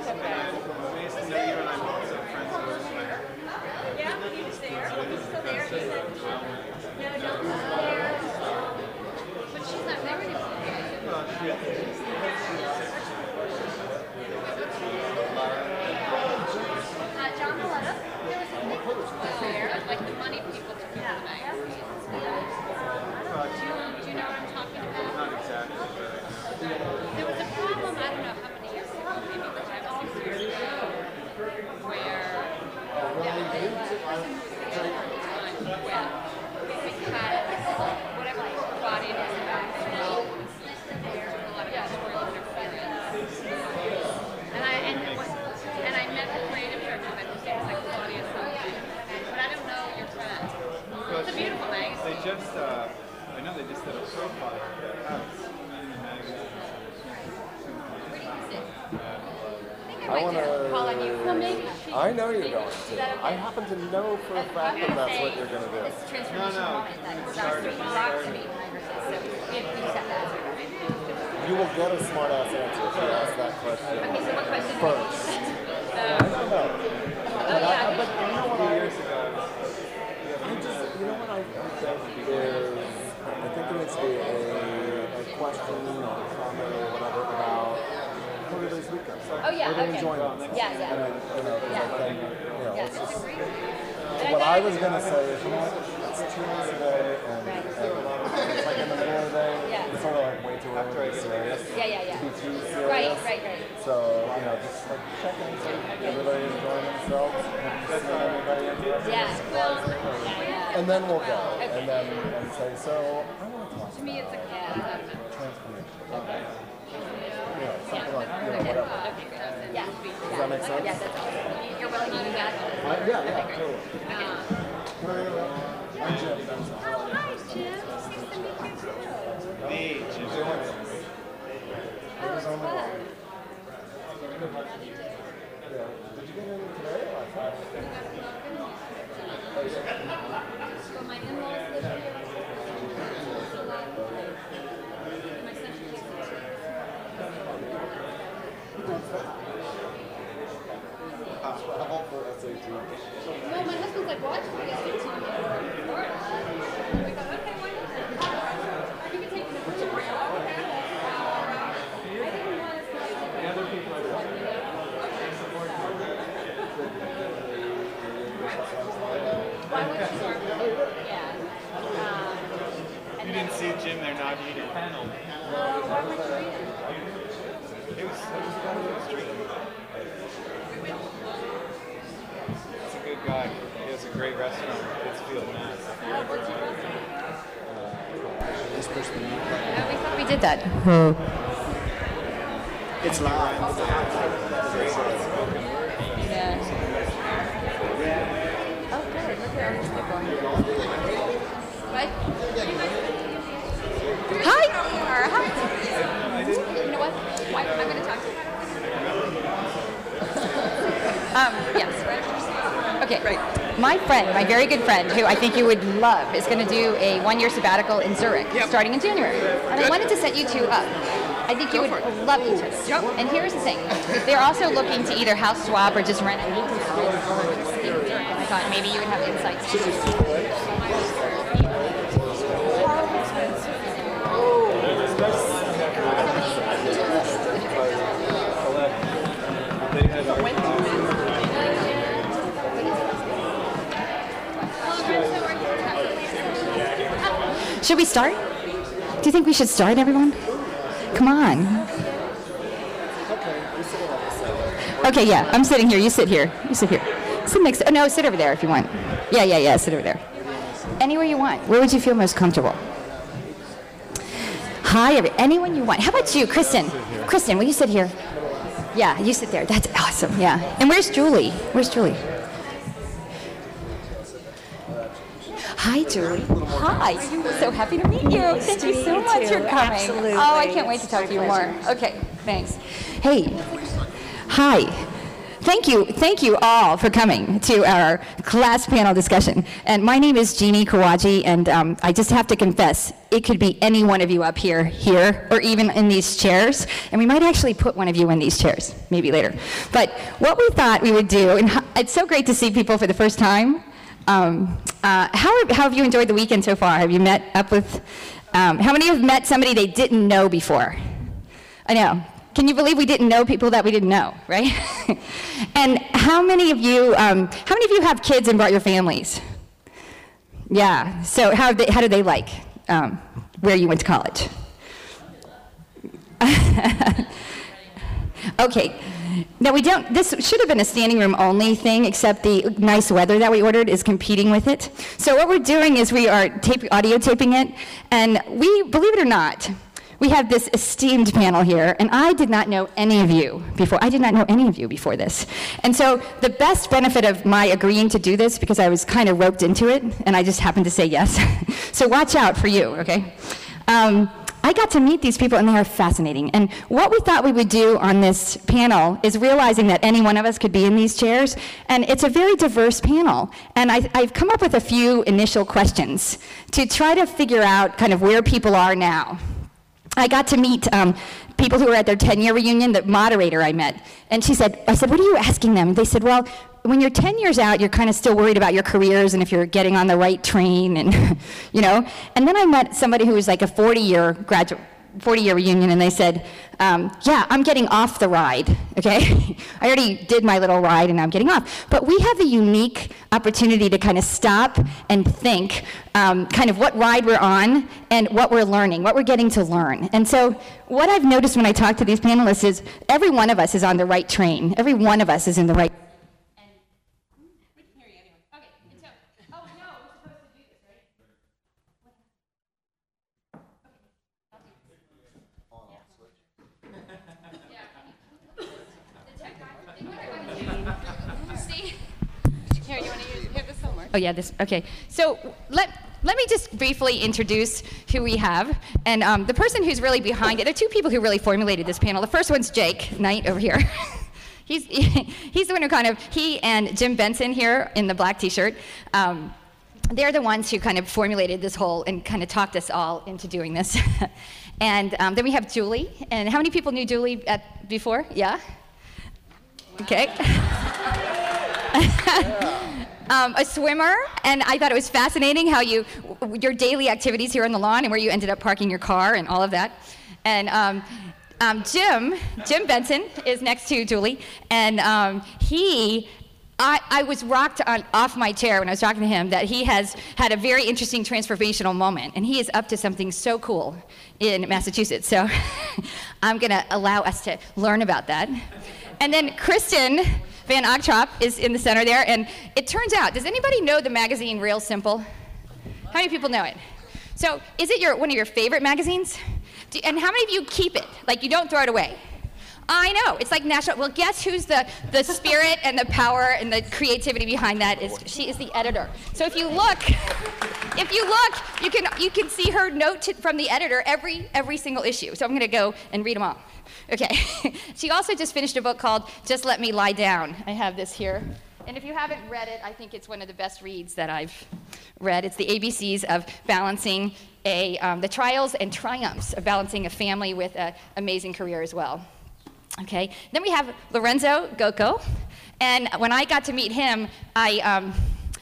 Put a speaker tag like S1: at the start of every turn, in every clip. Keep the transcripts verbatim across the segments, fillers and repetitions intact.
S1: nice of them.
S2: Nice to know you, and I'm also friends with her.
S1: Yeah, he was there. He's still there. He said, no, don't go there. But she's not there anymore.
S2: Well, yeah.
S1: Uh, John Maletta. There was a Nicholas there, like the money people took over the magazines. Do you, do you know what I'm talking about?
S2: Not exactly, but I know.
S1: There was a problem, I don't know how many years ago, maybe five or six years ago, where yeah, they were time where because whatever brought in as a background, there's a lot of editorial interference. And I and, and I met the creative director of it, whose name is like Claudia something, but I don't know your friend. It's a beautiful magazine.
S2: They just, uh, I know they just did a profile of their house in the magazine.
S3: I want to.
S1: Call on you. Well, maybe she,
S3: I know you're going
S1: is
S3: to.
S1: that okay?
S3: I happen to know for a fact that that's what you're going to do.
S1: This transformation
S2: No, no.
S1: moment that starts to rock to me when I heard this. So we have you set that.
S3: You will get a smart ass answer if you ask that question
S1: Okay, so what question?
S3: first. I don't know.
S1: Oh yeah.
S3: But you know what
S2: A few
S3: I,
S2: years ago,
S3: I just, you know what I think is, I think there needs to be a, a question or a comment or whatever about holidays weekend.
S1: Oh yeah.
S3: Are they
S1: Okay.
S3: enjoying themselves?
S1: Yeah, yeah.
S3: And I, you know, 'cause
S1: Yeah.
S3: I think, you know,
S1: Yeah.
S3: it's just,
S1: But
S3: what
S1: thought
S3: I
S1: it
S3: was going to say is, you know, it's two days a day, and,
S1: Right.
S3: and it's like in the middle of the day,
S1: Yeah.
S3: it's sort of like way too early to be serious.
S1: Yeah, yeah, yeah.
S3: To be too serious.
S1: Right, right, right.
S3: So, you know, just like check in, see if everybody enjoying themselves, and see anybody interested.
S1: Yeah. Well, yeah.
S3: And then we'll go,
S1: Okay.
S3: and then and say, so I want to talk
S1: To me, it's a
S3: about
S1: yeah.
S3: transformation.
S1: Okay.
S3: You know, something like, you know,
S1: Okay.
S3: whatever.
S1: Okay. Yeah.
S3: Does that make sense?
S1: Yeah, that's awesome. You're willing to do that?
S3: Uh, yeah, yeah, totally.
S1: Um,
S3: Can I, uh, I'm Jim. That's all.
S1: Oh, hi, Jim. Nice to meet you too.
S2: the Jim
S1: Oh, it's fun.
S3: Yeah. Did you get in today or last night?
S1: So my in-laws live here. So, like, my son lives here.
S3: How about for S A T?
S1: Well, my husband's like, watch me get to Florida. And we go, okay, why not? You can take me to Florida. I didn't want us to do it.
S2: The other people are
S1: Why would you start with it? Yeah. Um, and
S2: You
S1: then,
S2: didn't see Jim there nodding at your panel.
S1: uh, why would you read it?
S2: It was, it was down the street. He's a good guy. He has a great restaurant in Pittsfield, Mass.
S1: Oh, what's your restaurant?
S3: Just push the mute.
S1: Oh, we thought we did that.
S3: It's live.
S1: Yeah. Oh, good. Look at all these people. What? Hi. Hi. You know what? Why, I'm going to talk to you. Um, yes, right? Okay, right. My friend, my very good friend, who I think you would love, is going to do a one-year sabbatical in Zurich,
S4: Yep.
S1: starting in January. And I wanted to set you two up. I think you would love each other.
S4: Yep.
S1: And here's the thing. They're also looking to either house swap or just rent a house. And I thought maybe you would have insights too.
S2: They had our
S1: Should we start? Do you think we should start, everyone? Come on. Okay, yeah, I'm sitting here. You sit here. You sit here. Sit next. Oh no, sit over there if you want. Yeah, yeah, yeah. Sit over there. Anywhere you want. Where would you feel most comfortable? Hi, every, anyone you want. How about you, Kristen? Kristen, will you sit here? Yeah, you sit there. That's awesome. Yeah. And where's Julie? Where's Julie? Hi, Julie. Hi. So happy to meet you.
S5: Nice
S1: Thank
S5: to
S1: you
S5: meet
S1: so
S5: you
S1: much
S5: too.
S1: for coming.
S5: Absolutely.
S1: Oh, I can't wait to talk
S5: My
S1: to you
S5: pleasure.
S1: more. Okay, thanks. Hey. Hi.
S4: thank you, thank you all for coming to our class panel discussion. And my name is Jeannie Kawaji, and um, I just have to confess, it could be any one of you up here, here, or even in these chairs. And we might actually put one of you in these chairs, maybe later. But what we thought we would do, and it's so great to see people for the first time. Um, uh, how, how have you enjoyed the weekend so far? Have you met up with, um, how many have met somebody they didn't know before? I know. Can you believe we didn't know people that we didn't know, right? And how many of you, um, how many of you have kids and brought your families? Yeah, so how, they, how do they like um, where you went to college? Okay, now we don't, this should have been a standing room only thing, except the nice weather that we ordered is competing with it. So what we're doing is we are tape, audio taping it, and we, believe it or not, we have this esteemed panel here, and I did not know any of you before. I did not know any of you before this. And so the best benefit of my agreeing to do this, because I was kind of roped into it, and I just happened to say yes. So watch out for you, okay? Um, I got to meet these people, and they are fascinating. And what we thought we would do on this panel is realizing that any one of us could be in these chairs, and it's a very diverse panel. And I, I've come up with a few initial questions to try to figure out kind of where people are now. I got to meet um, people who were at their ten-year reunion, the moderator I met, and she said, I said, what are you asking them? They said, well, when you're ten years out, you're kind of still worried about your careers and if you're getting on the right train, and, you know. And then I met somebody who was like a forty-year graduate, forty-year reunion, and they said, um, yeah, I'm getting off the ride, okay? I already did my little ride, and I'm getting off. But we have the unique opportunity to kind of stop and think um, kind of what ride we're on and what we're learning, what we're getting to learn. And so what I've noticed when I talk to these panelists is every one of us is on the right train. Every one of us is in the right. Oh yeah, this, okay. So let, let me just briefly introduce who we have. And um, the person who's really behind it, there are two people who really formulated this panel. The first one's Jake Knight over here. he's, he's the one who kind of, he and Jim Benson here in the black t-shirt, um, they're the ones who kind of formulated this whole and kind of talked us all into doing this. And um, then we have Julie. And how many people knew Julie at, before? Yeah? Okay. Um, a swimmer, and I thought it was fascinating how you, your daily activities here on the lawn and where you ended up parking your car and all of that. And um, um, Jim, Jim Benson is next to Julie, and um, he, I, I was rocked on, off my chair when I was talking to him that he has had a very interesting transformational moment, and he is up to something so cool in Massachusetts. So I'm gonna allow us to learn about that. And then Kristen Van Ogtrop is in the center there, and it turns out, does anybody know the magazine Real Simple? How many people know it? So is it your, one of your favorite magazines? Do, and how many of you keep it? Like you don't throw it away? I know, it's like national, well guess who's the, the spirit and the power and the creativity behind that is, she is the editor. So if you look, if you look, you can, you can see her note to, from the editor every, every single issue. So I'm gonna go and read them all. Okay, she also just finished a book called Just Let Me Lie Down. I have this here. And if you haven't read it, I think it's one of the best reads that I've read. It's the A B Cs of balancing a, um, the trials and triumphs of balancing a family with an amazing career as well. Okay, then we have Lorenzo Gocco. And when I got to meet him, I, um,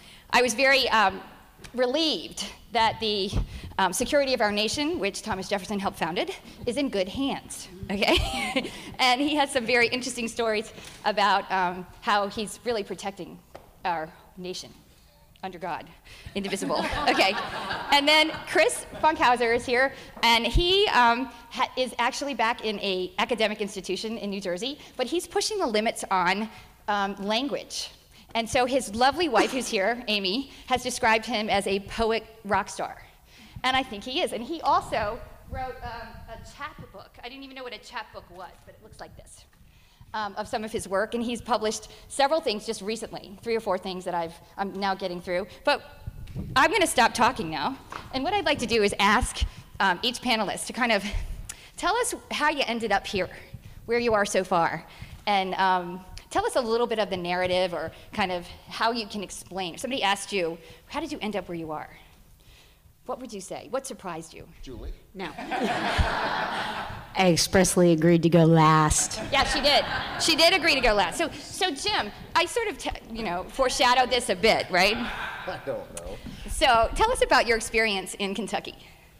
S4: I was very um, relieved that the um, security of our nation, which Thomas Jefferson helped founded, is in good hands, okay? And he has some very interesting stories about um, how he's really protecting our nation under God, indivisible. Okay, and then Chris Funkhauser is here, and he um, ha is actually back in a academic institution in New Jersey, but he's pushing the limits on um, language. And so his lovely wife, who's here, Amy, has described him as a poet rock star. And I think he is. And he also wrote um, a chapbook. I didn't even know what a chapbook was, but it looks like this, um, of some of his work. And he's published several things just recently, three or four things that I've, I'm now getting through. But I'm going to stop talking now. And what I'd like to do is ask um, each panelist to kind of tell us how you ended up here, where you are so far. And um, tell us a little bit of the narrative or kind of how you can explain. If somebody asked you, how did you end up where you are? What would you say? What surprised you?
S3: Julie?
S5: No. I expressly agreed to go last.
S4: Yeah, she did. She did agree to go last. So, so Jim, I sort of, t- you know, foreshadowed this a bit, right?
S3: I don't know.
S4: So tell us about your experience in Kentucky.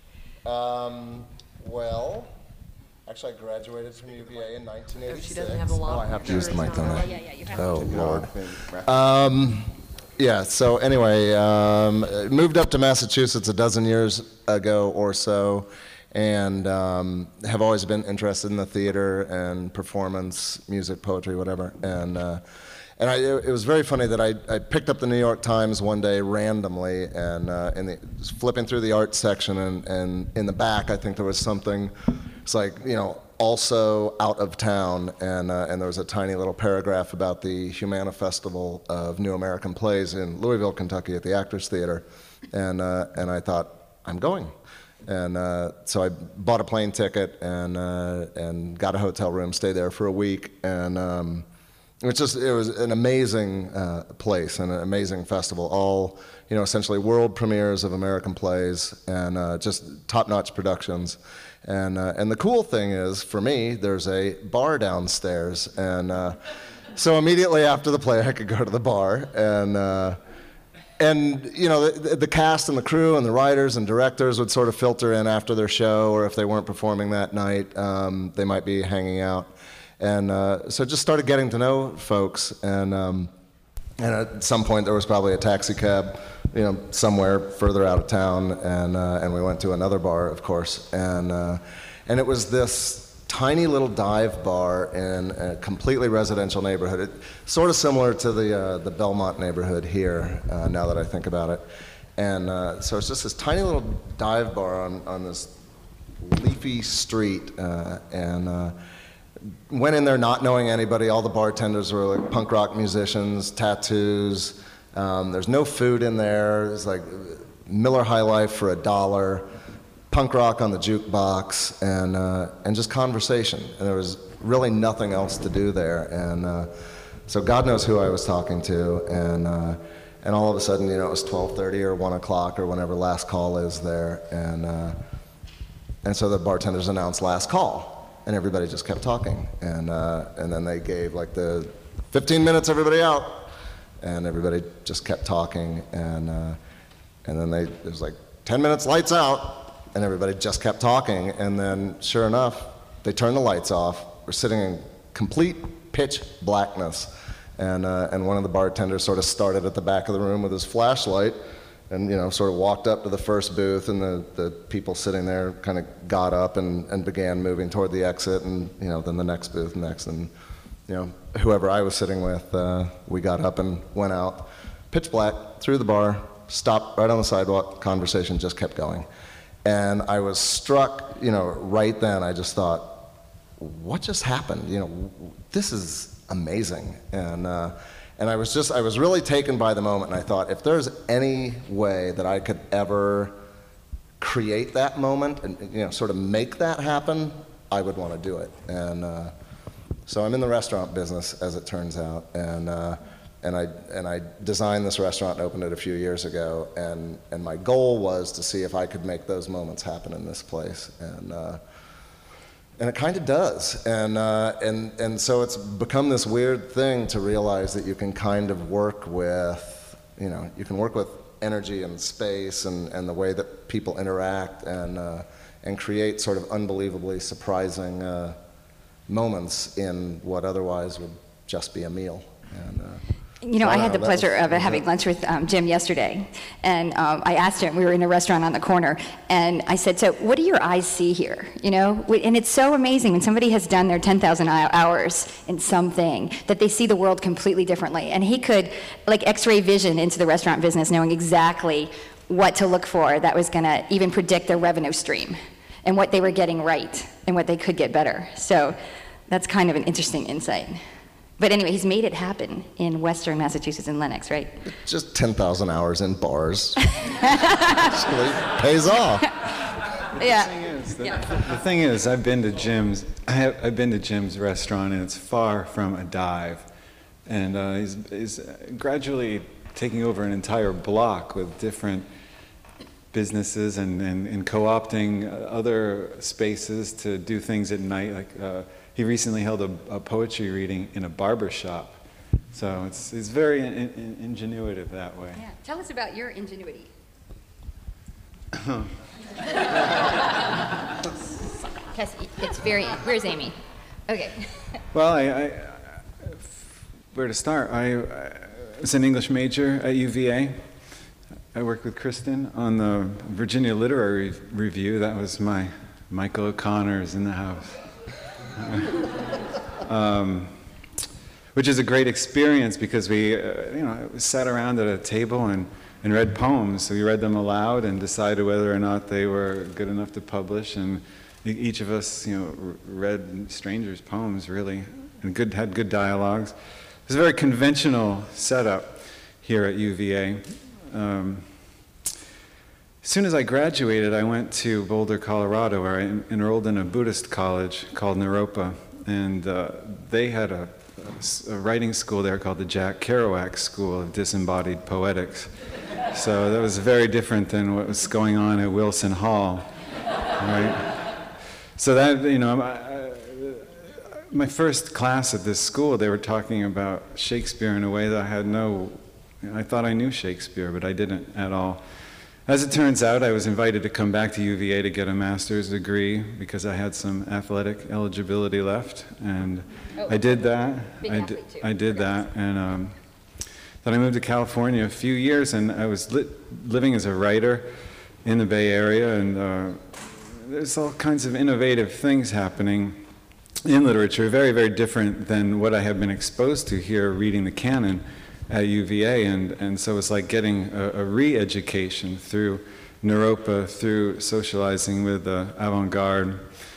S3: Um, well, actually I graduated from U V A in nineteen eighty-six.
S5: She doesn't have a law.
S3: Oh, I have to use the mic, don't I?
S4: Yeah, yeah, you have
S3: Oh,
S4: to.
S3: Lord. Um, yeah, so anyway, um, moved up to Massachusetts a dozen years ago or so, and um, have always been interested in the theater and performance, music, poetry, whatever. And uh, and I, it was very funny that I, I picked up the New York Times one day randomly, and uh, in the, just flipping through the art section, and, and in the back I think there was something, it's like, you know, also out of town, and uh, and there was a tiny little paragraph about the Humana Festival of New American Plays in Louisville, Kentucky, at the Actors Theater, and uh, and I thought, I'm going, and uh, so I bought a plane ticket and uh, and got a hotel room, stayed there for a week, and um, it was just it was an amazing uh, place and an amazing festival. All, you know, essentially world premieres of American plays, and uh, just top-notch productions. And uh, and the cool thing is, for me, there's a bar downstairs, and uh, so immediately after the play, I could go to the bar, and uh, and you know, the, the cast and the crew and the writers and directors would sort of filter in after their show, or if they weren't performing that night, um, they might be hanging out, and uh, so just started getting to know folks, and um, and at some point there was probably a taxi cab, you know, somewhere further out of town, and uh, and we went to another bar, of course, and uh, and it was this tiny little dive bar in a completely residential neighborhood, it, sort of similar to the uh, the Belmont neighborhood here. Uh, now that I think about it, and uh, so it's just this tiny little dive bar on on this leafy street, uh, and. Uh, Went in there not knowing anybody. All the bartenders were like punk rock musicians, tattoos. Um, there's no food in there. It's like Miller High Life for a dollar, punk rock on the jukebox, and uh, and just conversation. And there was really nothing else to do there. And uh, so God knows who I was talking to. And uh, and all of a sudden, you know, it was twelve thirty or one o'clock or whenever last call is there. And uh, and so the bartenders announced last call. And everybody just kept talking, and uh, and then they gave like the fifteen minutes, everybody out, and everybody just kept talking, and uh, and then they it was like ten minutes, lights out, and everybody just kept talking, and then sure enough, they turned the lights off. We're sitting in complete pitch blackness, and uh, and one of the bartenders sort of started at the back of the room with his flashlight. And, you know, sort of walked up to the first booth, and the, the people sitting there kind of got up and, and began moving toward the exit, and, you know, then the next booth next, and, you know, whoever I was sitting with, uh, we got up and went out, pitch black, through the bar, stopped right on the sidewalk, conversation just kept going. And I was struck, you know, right then, I just thought, what just happened? You know, this is amazing. And, uh, And I was just, I was really taken by the moment, and I thought, if there's any way that I could ever create that moment and, you know, sort of make that happen, I would want to do it. And uh, so I'm in the restaurant business, as it turns out, and uh, and I and I designed this restaurant and opened it a few years ago, and and my goal was to see if I could make those moments happen in this place, and. Uh, And it kind of does, and uh, and and so it's become this weird thing to realize that you can kind of work with, you know, you can work with energy and space and, and the way that people interact, and uh, and create sort of unbelievably surprising uh, moments in what otherwise would just be a meal. And, uh,
S4: You know,
S3: so
S4: I had
S3: know,
S4: the pleasure
S3: was,
S4: of having lunch with um, Jim yesterday, and um, I asked him, we were in a restaurant on the corner, and I said, so what do your eyes see here, you know? And it's so amazing when somebody has done their ten thousand hours in something, that they see the world completely differently. And he could, like, x-ray vision into the restaurant business, knowing exactly what to look for that was gonna even predict their revenue stream, and what they were getting right, and what they could get better. So that's kind of an interesting insight. But anyway, he's made it happen in Western Massachusetts and Lenox, right?
S3: Just ten thousand hours in bars actually pays off.
S4: Yeah.
S2: The thing is, the,
S4: Yeah.
S2: the thing is, I've been to Jim's. I have, I've been to Jim's restaurant, and it's far from a dive. And uh, he's, he's gradually taking over an entire block with different businesses and, and, and co-opting other spaces to do things at night. Like uh, he recently held a, a poetry reading in a barber shop. So it's, it's very in, in, ingenuitive that way.
S4: Yeah. Tell us about your ingenuity. Because it's very, where's Amy? Okay.
S2: Well, I, I, where to start? I, I was an English major at U V A. I worked with Kristen on the Virginia Literary Review. That was my Michael O'Connor's in the house. um, which is a great experience because we, uh, you know, sat around at a table and, and read poems. So we read them aloud and decided whether or not they were good enough to publish. And each of us, you know, read strangers' poems, really, and good, had good dialogues. It was a very conventional setup here at U V A. Um, as soon as I graduated, I went to Boulder, Colorado, where I enrolled in a Buddhist college called Naropa, and uh, they had a, a writing school there called the Jack Kerouac School of Disembodied Poetics. So that was very different than what was going on at Wilson Hall, right? So that, you know, I, my first class at this school, they were talking about Shakespeare in a way that I had no, I thought I knew Shakespeare, but I didn't at all. As it turns out, I was invited to come back to U V A to get a master's degree because I had some athletic eligibility left, and
S4: oh,
S2: I did that.
S4: Big
S2: I,
S4: athlete
S2: did,
S4: too.
S2: I did that, and um, then I moved to California a few years, and I was li living as a writer in the Bay Area, and uh, there's all kinds of innovative things happening in literature, very, very different than what I had been exposed to here reading the canon at U V A, and, and so it's like getting a, a re-education through Naropa, through socializing with the avant-garde.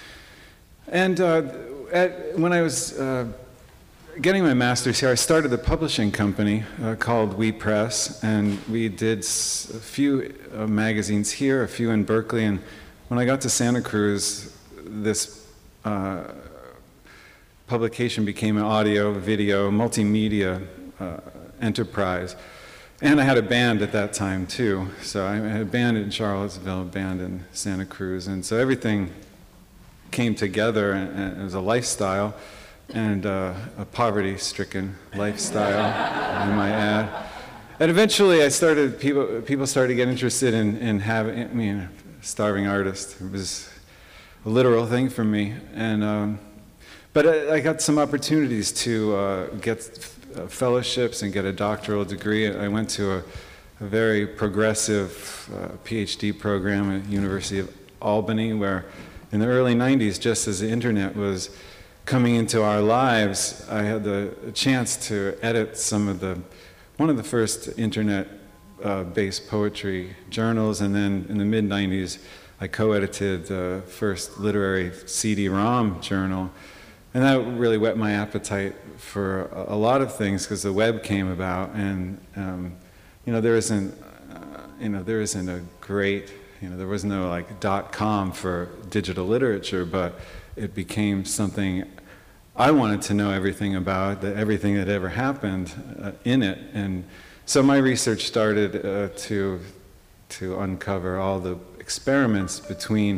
S2: And uh, at, when I was uh, getting my master's here, I started a publishing company uh, called We Press, and we did s a few uh, magazines here, a few in Berkeley, and when I got to Santa Cruz, this uh, publication became an audio, video, multimedia uh, enterprise. And I had a band at that time too. So I had a band in Charlottesville, a band in Santa Cruz, and so everything came together, and, and it was a lifestyle, and uh, a poverty-stricken lifestyle, I might add. And eventually I started, people, people started to get interested in, in having, I mean, starving artist. It was a literal thing for me. And, um, but I, I got some opportunities to uh, get uh, fellowships and get a doctoral degree. I went to a, a very progressive uh, PhD program at University of Albany, where in the early nineties, just as the internet was coming into our lives, I had the chance to edit some of the, one of the first internet Uh, based poetry journals, and then in the mid nineties I co-edited the first literary C D ROM journal, and that really whet my appetite for a, a lot of things because the web came about, and um, you know there isn't uh, you know there isn't a great you know there was no like dot com for digital literature, but it became something I wanted to know everything about, that everything that ever happened uh, in it. And so my research started uh, to, to uncover all the experiments between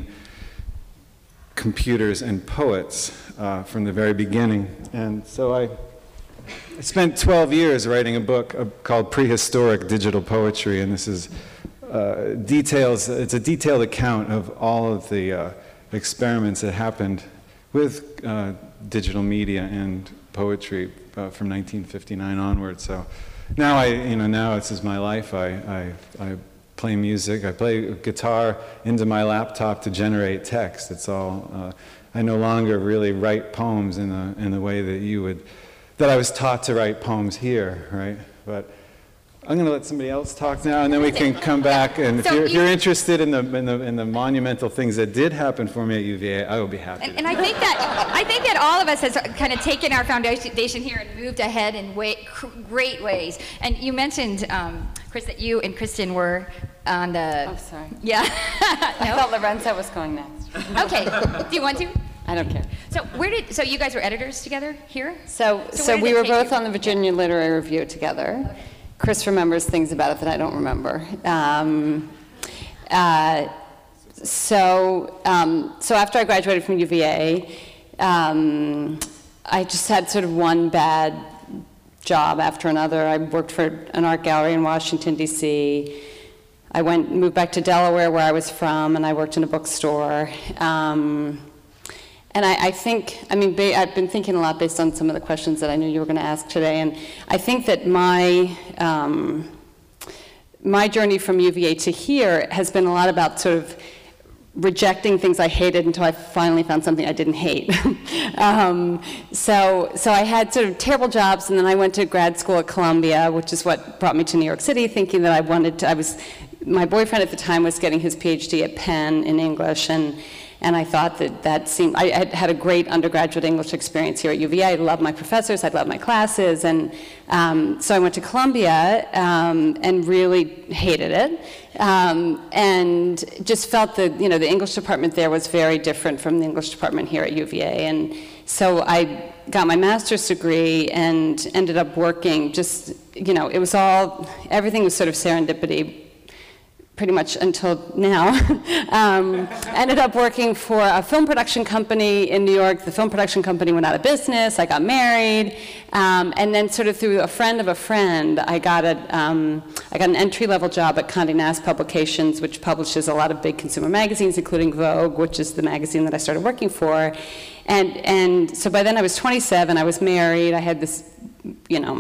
S2: computers and poets uh, from the very beginning. And so I, I spent twelve years writing a book uh, called Prehistoric Digital Poetry, and this is uh, details, it's a detailed account of all of the uh, experiments that happened with uh, digital media and poetry uh, from nineteen fifty-nine onward. So. Now I, you know, now this is my life. I, I, I play music. I play guitar into my laptop to generate text. It's all. Uh, I no longer really write poems in the in the way that you would, that I was taught to write poems here, right? But I'm going to let somebody else talk now, and then we can come back. And if
S4: So
S2: you're, if
S4: you-
S2: you're interested in the, in the in the monumental things that did happen for me at U V A, I will be happy.
S4: And,
S2: to
S4: and I think that I think that all of us has kind of taken our foundation here and moved ahead in way, great ways. And you mentioned, um, Chris, that you and Kristen were on the.
S1: Oh, sorry.
S4: Yeah.
S1: I
S4: No?
S1: thought Lorenzo was going next.
S4: Okay. Do you want to?
S6: I don't care.
S4: So where did, so you guys were editors together here?
S6: So,
S4: So
S6: so,
S4: where did
S6: we
S4: it
S6: were
S4: take
S6: both
S4: you?
S6: on the Virginia Literary Review together. Chris remembers things about it that I don't remember. Um, uh, so, um, so after I graduated from U V A, um, I just had sort of one bad job after another. I worked for an art gallery in Washington, D C I went, moved back to Delaware, where I was from, and I worked in a bookstore. Um, and I, I think, I mean, ba I've been thinking a lot based on some of the questions that I knew you were going to ask today, and I think that my, um, my journey from U V A to here has been a lot about sort of rejecting things I hated until I finally found something I didn't hate. um, so, so I had sort of terrible jobs, and then I went to grad school at Columbia, which is what brought me to New York City, thinking that I wanted to, I was, my boyfriend at the time was getting his PhD at Penn in English, and And I thought that that seemed, I had had a great undergraduate English experience here at U V A. I loved my professors, I loved my classes, and um, so I went to Columbia um, and really hated it, um, and just felt that, you know, the English department there was very different from the English department here at U V A. And so I got my master's degree and ended up working just, you know, it was all, everything was sort of serendipity, pretty much until now. um, ended up working for a film production company in New York. The film production company went out of business. I got married, um, and then sort of through a friend of a friend, I got a um, I got an entry-level job at Condé Nast Publications, which publishes a lot of big consumer magazines, including Vogue, which is the magazine that I started working for. And and so by then I was twenty-seven. I was married. I had this, you know,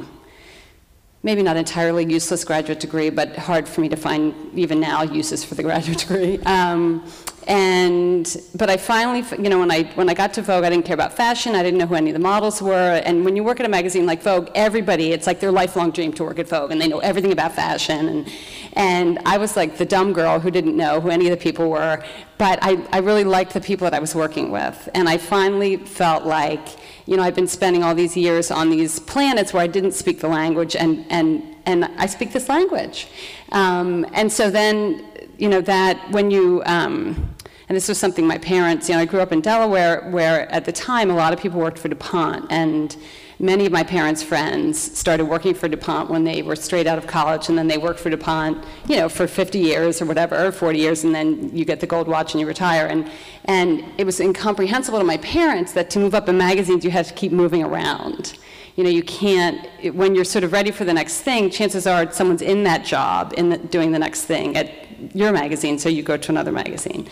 S6: maybe not entirely useless graduate degree, but hard for me to find even now uses for the graduate degree. Um, and but I finally, you know, when I when I got to Vogue, I didn't care about fashion. I didn't know who any of the models were. And when you work at a magazine like Vogue, everybody, it's like their lifelong dream to work at Vogue, and they know everything about fashion. And and I was like the dumb girl who didn't know who any of the people were. But I, I really liked the people that I was working with, and I finally felt like, you know, I've been spending all these years on these planets where I didn't speak the language, and, and, and I speak this language. Um, and so then, you know, that when you, um, and this was something my parents, you know, I grew up in Delaware, where at the time a lot of people worked for DuPont, and many of my parents' friends started working for DuPont when they were straight out of college, and then they worked for DuPont, you know, for fifty years or whatever, or forty years, and then you get the gold watch and you retire. And, and it was incomprehensible to my parents that to move up in magazines, you had to keep moving around. You know, you can't, it, when you're sort of ready for the next thing, chances are someone's in that job, in the, doing the next thing at your magazine, so you go to another magazine.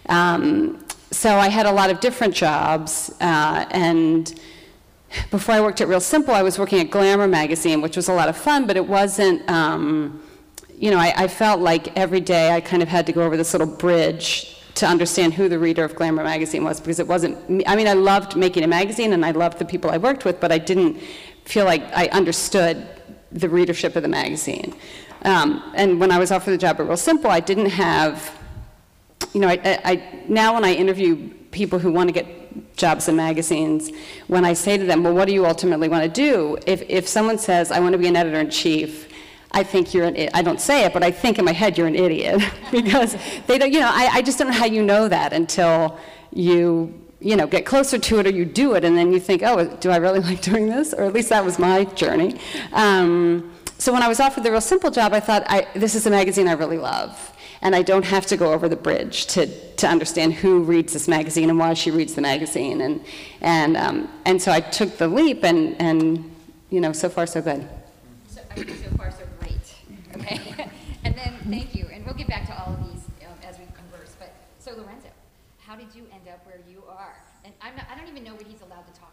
S6: Um, so I had a lot of different jobs, uh, and before I worked at Real Simple, I was working at Glamour magazine, which was a lot of fun, but it wasn't, um, you know, I, I felt like every day I kind of had to go over this little bridge to understand who the reader of Glamour magazine was, because it wasn't me. I mean, I loved making a magazine and I loved the people I worked with, but I didn't feel like I understood the readership of the magazine. Um, and when I was offered the job at Real Simple, I didn't have, you know, I, I, I now when I interview people who want to get jobs in magazines, when I say to them, well, what do you ultimately want to do? If, if someone says, I want to be an editor-in-chief, I think you're an, I don't say it, but I think in my head you're an idiot. Because they don't, you know, I, I just don't know how you know that until you, you know, get closer to it or you do it, and then you think, oh, do I really like doing this? Or at least that was my journey. Um, so when I was offered the Real Simple job, I thought, I, this is a magazine I really love. And I don't have to go over the bridge to, to understand who reads this magazine and why she reads the magazine. And, and, um, and so I took the leap, and, and you know, so far so good.
S4: So, I mean, so far so great. Okay. And then, thank you. And we'll get back to all of these um, as we converse. But so, Lorenzo, how did you end up where you are? And I'm not, I don't even know what he's allowed to talk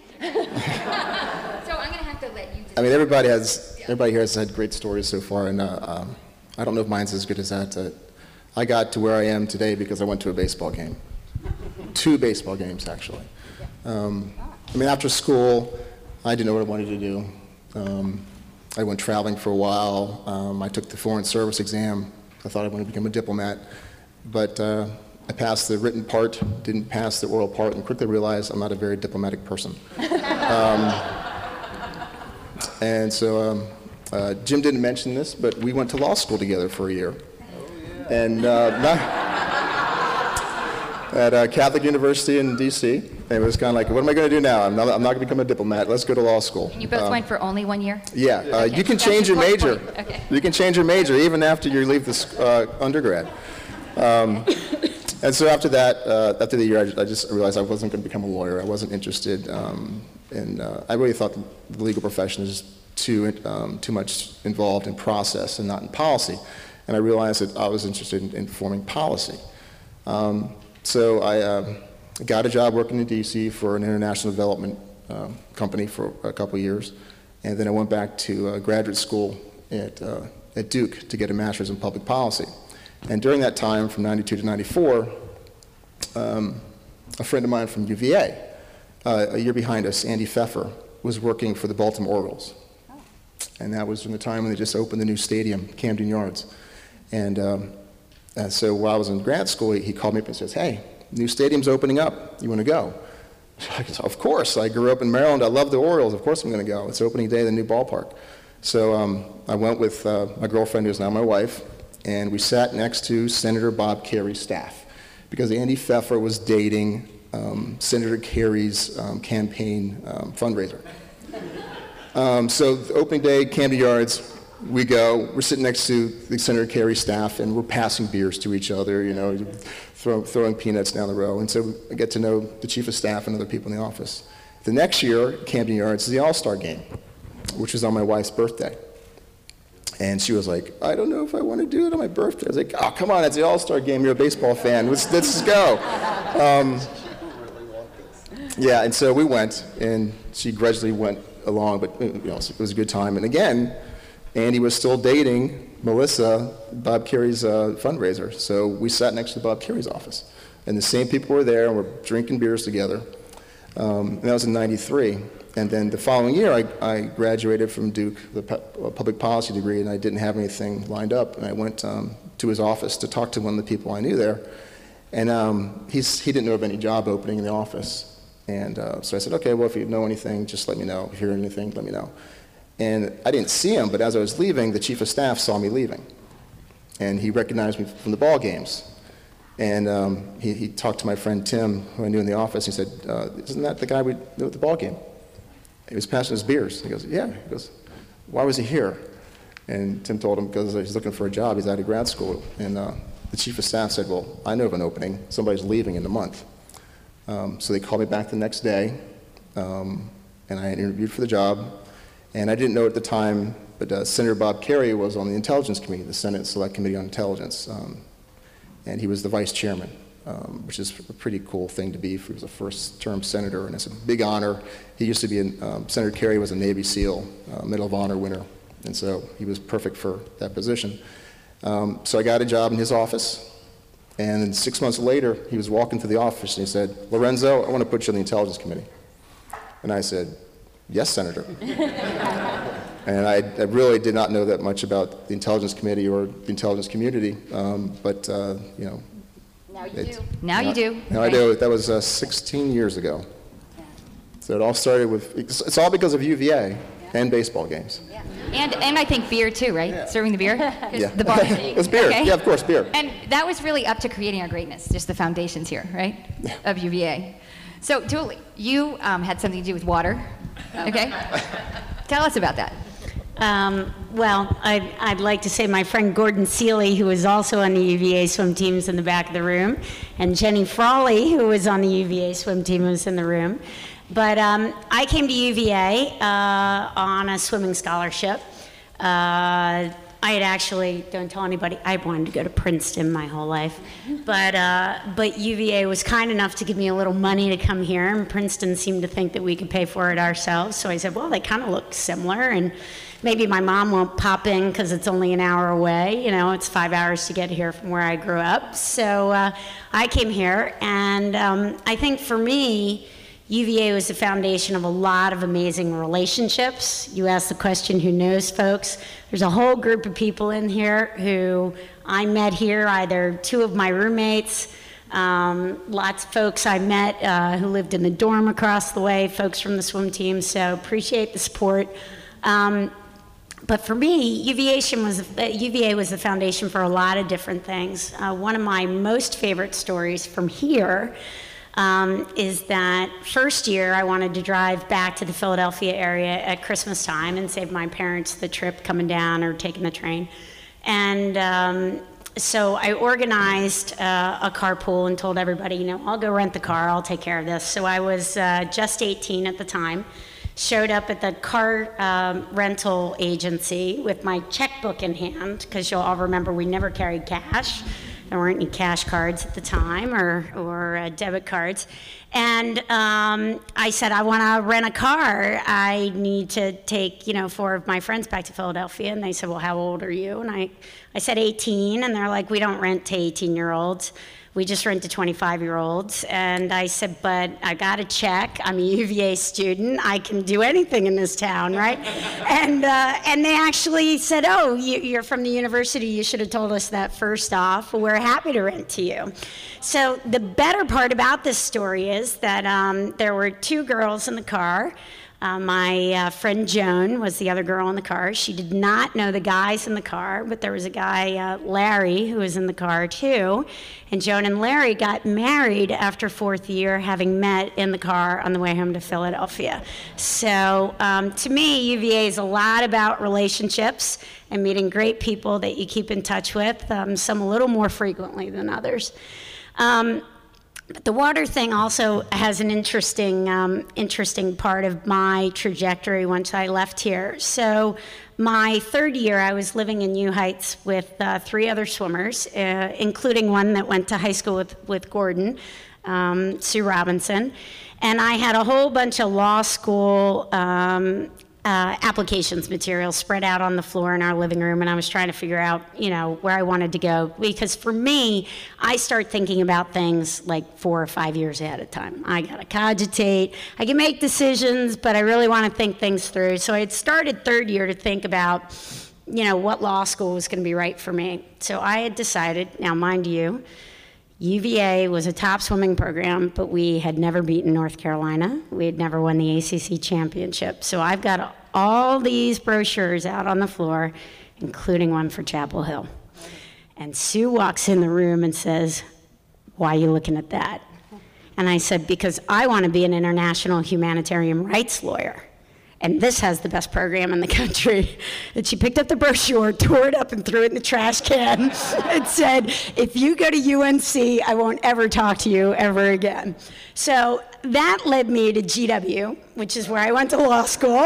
S4: about. So I'm going to have to let you.
S7: I mean, everybody has, everybody here has had great stories so far, and uh, um, I don't know if mine's as good as that. Uh, I got to where I am today because I went to a baseball game. Two baseball games, actually. Um, I mean, after school, I didn't know what I wanted to do. Um, I went traveling for a while. Um, I took the Foreign Service exam. I thought I wanted to become a diplomat. But uh, I passed the written part, didn't pass the oral part, and quickly realized I'm not a very diplomatic person. Um, and so, um, Uh, Jim didn't mention this, but we went to law school together for a year. Oh, yeah. And, uh, not, at uh, Catholic University in D C It was kind of like, what am I going to do now? I'm not, I'm not going to become a diplomat. Let's go to law school.
S4: And you both
S7: Um,
S4: went for only one year?
S7: Yeah, uh,
S4: Okay.
S7: you can
S4: That's
S7: change your
S4: an
S7: major.
S4: important point. Okay.
S7: You can change your major even after you leave this uh, undergrad. Um, and so after that, uh, after the year, I just, I just realized I wasn't going to become a lawyer. I wasn't interested um, in. Uh, I really thought the legal profession is too um, too much involved in process and not in policy. And I realized that I was interested in, in forming policy. Um, so I uh, got a job working in D C for an international development uh, company for a couple of years, and then I went back to uh, graduate school at uh, at Duke to get a master's in public policy. And during that time, from ninety-two to ninety-four, um, a friend of mine from U V A, uh, a year behind us, Andy Pfeffer, was working for the Baltimore Orioles. And that was during the time when they just opened the new stadium, Camden Yards. And, um, and so while I was in grad school, he, he called me up and says, hey, new stadium's opening up. You want to go? I said, of course. I grew up in Maryland. I love the Orioles. Of course I'm going to go. It's opening day of the new ballpark. So um, I went with uh, my girlfriend, who's now my wife, and we sat next to Senator Bob Kerry's staff because Andy Pfeffer was dating um, Senator Kerry's um, campaign um, fundraiser. Um, so the opening day, Camden Yards, we go, we're sitting next to the Senator Kerry staff, and we're passing beers to each other, you know, throw, throwing peanuts down the row. And so I get to know the chief of staff and other people in the office. The next year, Camden Yards is the All-Star game, which was on my wife's birthday. And she was like, I don't know if I want to do it on my birthday. I was like, oh, come on, it's the All-Star game. You're a baseball fan. Let's, let's go. Um, yeah, and so we went, and she grudgingly went along, but you know, it was a good time. And again, Andy was still dating Melissa, Bob Kerry's uh, fundraiser. So we sat next to Bob Kerry's office. And the same people were there, and we're drinking beers together. Um, and that was in ninety-three. And then the following year, I, I graduated from Duke, the pu- public policy degree, and I didn't have anything lined up. And I went um, to his office to talk to one of the people I knew there. And um, he's, he didn't know of any job opening in the office. And uh, so I said, okay, well, if you know anything, just let me know. If you hear anything, let me know. And I didn't see him, but as I was leaving, the chief of staff saw me leaving. And he recognized me from the ball games. And um, he, he talked to my friend Tim, who I knew in the office. He said, uh, isn't that the guy we knew at the ball game? He was passing his beers. He goes, yeah. He goes, why was he here? And Tim told him because he's looking for a job. He's out of grad school. And uh, the chief of staff said, well, I know of an opening. Somebody's leaving in a month. Um, so they called me back the next day, um, and I interviewed for the job. And I didn't know at the time, but uh, Senator Bob Kerry was on the Intelligence Committee, the Senate Select Committee on Intelligence. Um, and he was the vice chairman. Um, which is a pretty cool thing to be. He was a first-term senator, and it's a big honor. He used to be, a, um, Senator Kerry was a Navy SEAL, uh, Medal of Honor winner, and so he was perfect for that position. Um, so I got a job in his office, and then six months later, he was walking through the office, and he said, Lorenzo, I want to put you on the Intelligence Committee. And I said, yes, Senator. And I, I really did not know that much about the Intelligence Committee or the intelligence community, um, but, uh, you know,
S4: Now you
S7: It's-
S4: do. Now you do.
S7: Now I do. That was uh, sixteen years ago. So it all started with, it's, it's all because of U V A and baseball games.
S4: Yeah. And and I think beer too, right? Serving the beer. 'Cause
S7: Yeah.
S4: The bar.
S7: It was beer.
S4: Okay.
S7: Yeah, of course, beer.
S4: And that was really up to creating our greatness, just the foundations here, right, of U V A. So, Julie, you um, had something to do with water, okay? Tell us about that.
S5: Um, well, I'd, I'd like to say my friend Gordon Seeley, who was also on the U V A swim team, is in the back of the room, and Jenny Frawley, who was on the U V A swim team, was in the room. But um, I came to U V A uh, on a swimming scholarship. Uh, I had actually, don't tell anybody, I wanted to go to Princeton my whole life. But, uh, but U V A was kind enough to give me a little money to come here, and Princeton seemed to think that we could pay for it ourselves. So I said, well, they kind of look similar, and maybe my mom won't pop in because it's only an hour away. You know, it's five hours to get here from where I grew up. So uh, I came here, and um, I think for me, U V A was the foundation of a lot of amazing relationships. You asked the question, who knows, folks? There's a whole group of people in here who I met here, either two of my roommates, um, lots of folks I met uh, who lived in the dorm across the way, folks from the swim team, so appreciate the support. Um, But for me, UVation was, uh, U V A was the foundation for a lot of different things. Uh, one of my most favorite stories from here um, is that first year I wanted to drive back to the Philadelphia area at Christmas time and save my parents the trip coming down or taking the train. And um, so I organized uh, a carpool and told everybody, you know, I'll go rent the car, I'll take care of this. So I was uh, just eighteen at the time, showed up at the car um, rental agency with my checkbook in hand, because you'll all remember we never carried cash. There weren't any cash cards at the time or, or uh, debit cards. And um, I said, I want to rent a car. I need to take, you know, four of my friends back to Philadelphia. And they said, well, how old are you? And I, I said eighteen. And they're like, we don't rent to eighteen-year-olds. We just rent to twenty-five-year-olds. And I said, but I got to check. I'm a U V A student. I can do anything in this town, right? and uh, and they actually said, oh, you, you're from the university. You should have told us that first off. We're happy to rent to you. So the better part about this story is that um, there were two girls in the car. Uh, my uh, friend Joan was the other girl in the car. She did not know the guys in the car, but there was a guy, uh, Larry, who was in the car too. And Joan and Larry got married after fourth year, having met in the car on the way home to Philadelphia. So um, to me, U V A is a lot about relationships and meeting great people that you keep in touch with, um, some a little more frequently than others. Um, But the water thing also has an interesting, um, interesting part of my trajectory once I left here. So my third year, I was living in New Heights with uh, three other swimmers, uh, including one that went to high school with, with Gordon, um, Sue Robinson. And I had a whole bunch of law school um, Uh, applications material spread out on the floor in our living room, and I was trying to figure out, you know, where I wanted to go. Because for me, I start thinking about things like four or five years ahead of time. I gotta cogitate. I can make decisions, but I really want to think things through. So I had started third year to think about, you know, what law school was going to be right for me. So I had decided, now mind you, U V A was a top swimming program, but we had never beaten North Carolina. We had never won the A C C championship. So I've got all these brochures out on the floor, including one for Chapel Hill. And Sue walks in the room and says, why are you looking at that? And I said, because I want to be an international humanitarian rights lawyer. And this has the best program in the country. And she picked up the brochure, tore it up, and threw it in the trash can and said, if you go to U N C, I won't ever talk to you ever again. So that led me to G W, which is where I went to law school.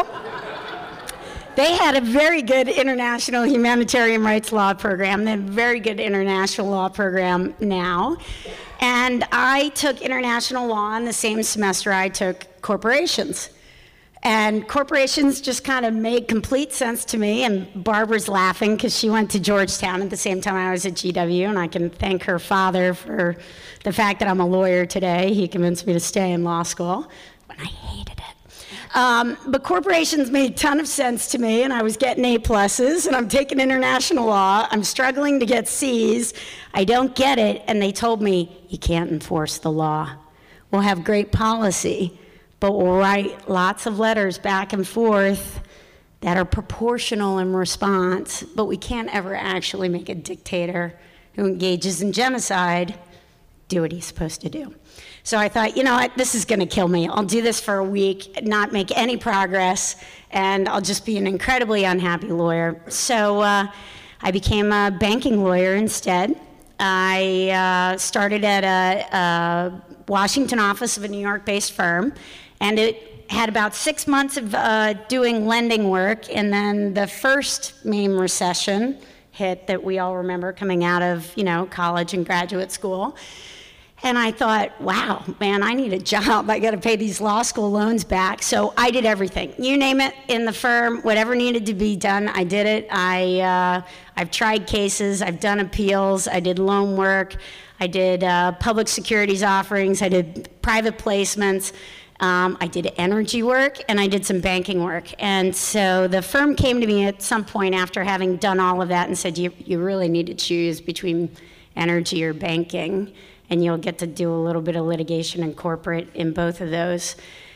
S5: They had a very good international humanitarian rights law program. They have a very good international law program now. And I took international law in the same semester I took corporations. And corporations just kind of made complete sense to me. And Barbara's laughing because she went to Georgetown at the same time I was at G W. And I can thank her father for the fact that I'm a lawyer today. He convinced me to stay in law school when I hated it. Um, but corporations made a ton of sense to me, and I was getting A pluses, and I'm taking international law. I'm struggling to get C's. I don't get it. And they told me, you can't enforce the law. We'll have great policy, but we'll write lots of letters back and forth that are proportional in response, but we can't ever actually make a dictator who engages in genocide do what he's supposed to do. So I thought, you know what, this is gonna kill me. I'll do this for a week, not make any progress, and I'll just be an incredibly unhappy lawyer. So uh, I became a banking lawyer instead. I uh, started at a, a Washington office of a New York-based firm, and it had about six months of uh, doing lending work, and then the first main recession hit that we all remember coming out of, you know, college and graduate school. And I thought, wow, man, I need a job. I got to pay these law school loans back. So I did everything. You name it in the firm, whatever needed to be done, I did it. I, uh, I've tried cases. I've done appeals. I did loan work. I did uh, public securities offerings. I did private placements. Um, I did energy work, and I did some banking work. And so the firm came to me at some point after having done all of that and said, you, you really need to choose between energy or banking, and you'll get to do a little bit of litigation in corporate in both of those.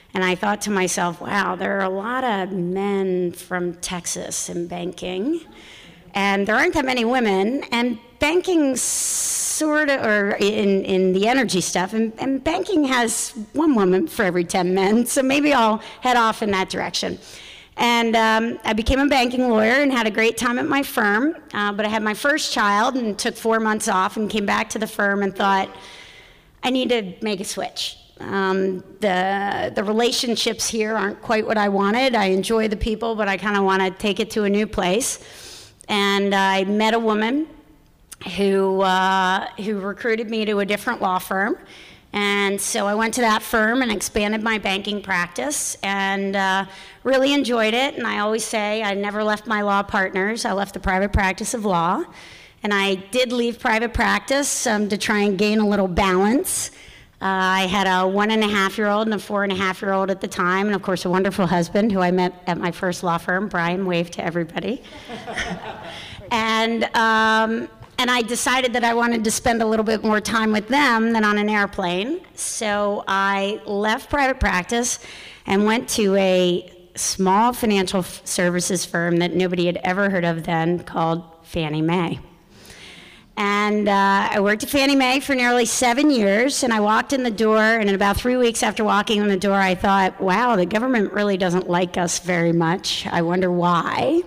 S5: And I thought to myself, wow, there are a lot of men from Texas in banking, and there aren't that many women, and banking sort of, or in, in the energy stuff, and, and banking has one woman for every ten men, so maybe I'll head off in that direction. And um, I became a banking lawyer and had a great time at my firm, uh, but I had my first child and took four months off and came back to the firm and thought, I need to make a switch. Um, the, the relationships here aren't quite what I wanted. I enjoy the people, but I kind of want to take it to a new place. And I met a woman who, uh, who recruited me to a different law firm. And so I went to that firm and expanded my banking practice and uh, really enjoyed it. And I always say I never left my law partners. I left the private practice of law. And I did leave private practice um, to try and gain a little balance. Uh, I had a one and a half year old and a four and a half year old at the time, and of course a wonderful husband who I met at my first law firm. Brian, wave to everybody. and um, and I decided that I wanted to spend a little bit more time with them than on an airplane. So I left private practice and went to a small financial f- services firm that nobody had ever heard of then called Fannie Mae. And uh, I worked at Fannie Mae for nearly seven years, and I walked in the door, and in about three weeks after walking in the door, I thought, wow, the government really doesn't like us very much. I wonder why.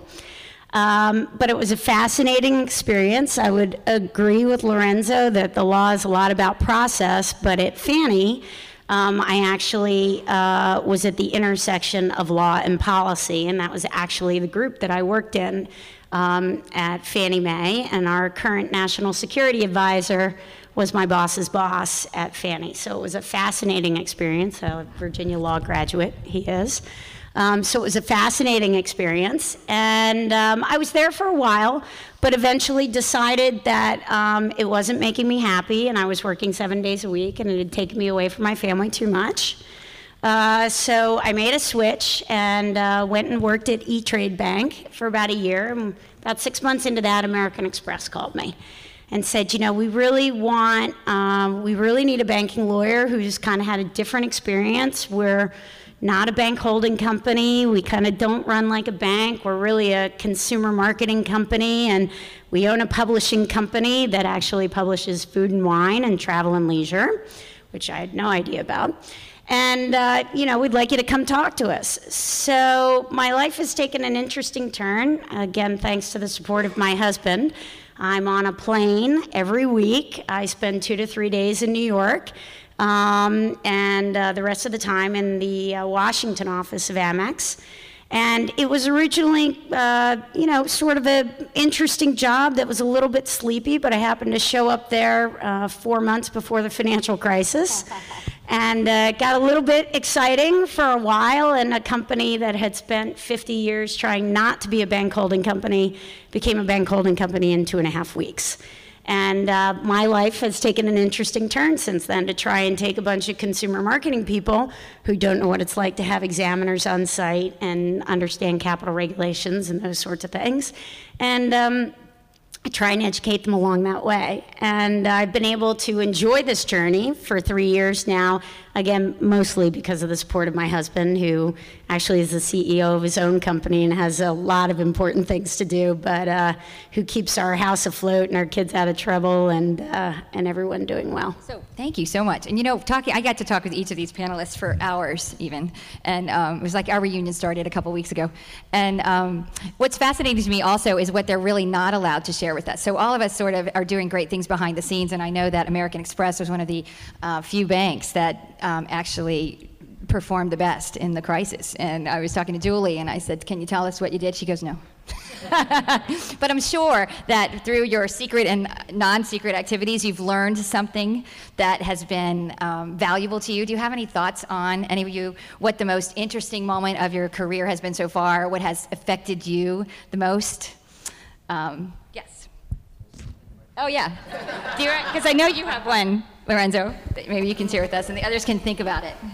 S5: Um, but it was a fascinating experience. I would agree with Lorenzo that the law is a lot about process, but at Fannie, um, I actually uh, was at the intersection of law and policy, and that was actually the group that I worked in Um, at Fannie Mae, and our current national security advisor was my boss's boss at Fannie. So it was a fascinating experience. A Virginia law graduate, he is. Um, so it was a fascinating experience. And um, I was there for a while, but eventually decided that um, it wasn't making me happy, and I was working seven days a week, and it had taken me away from my family too much. Uh, so I made a switch and uh, went and worked at E-Trade Bank for about a year. And about six months into that, American Express called me and said, you know, we really want, um, we really need a banking lawyer who's kind of had a different experience. We're not a bank holding company. We kind of don't run like a bank. We're really a consumer marketing company, and we own a publishing company that actually publishes food and wine and travel and leisure, which I had no idea about. And, uh, you know, we'd like you to come talk to us. So my life has taken an interesting turn, again, thanks to the support of my husband. I'm on a plane every week. I spend two to three days in New York, um, and uh, the rest of the time in the uh, Washington office of Amex. And it was originally, uh, you know, sort of an interesting job that was a little bit sleepy, but I happened to show up there uh, four months before the financial crisis. And uh, got a little bit exciting for a while, and a company that had spent fifty years trying not to be a bank holding company became a bank holding company in two and a half weeks. And uh, my life has taken an interesting turn since then to try and take a bunch of consumer marketing people who don't know what it's like to have examiners on site and understand capital regulations and those sorts of things, and um, try and educate them along that way. And I've been able to enjoy this journey for three years now, again, mostly because of the support of my husband, who actually is the C E O of his own company and has a lot of important things to do, but uh, who keeps our house afloat and our kids out of trouble, and uh, and everyone doing well.
S4: So thank you so much. And you know, talking, I got to talk with each of these panelists for hours even, and um, it was like our reunion started a couple weeks ago. And um, what's fascinating to me also is what they're really not allowed to share with us. So all of us sort of are doing great things behind the scenes, and I know that American Express was one of the uh, few banks that um, actually performed the best in the crisis. And I was talking to Julie, and I said, can you tell us what you did? She goes, no. But I'm sure that through your secret and non-secret activities, you've learned something that has been um, valuable to you. Do you have any thoughts on, any of you, what the most interesting moment of your career has been so far? What has affected you the most? Um, yes. Oh, yeah. Because I know you have one, Lorenzo, that maybe you can share with us, and the others can think about it.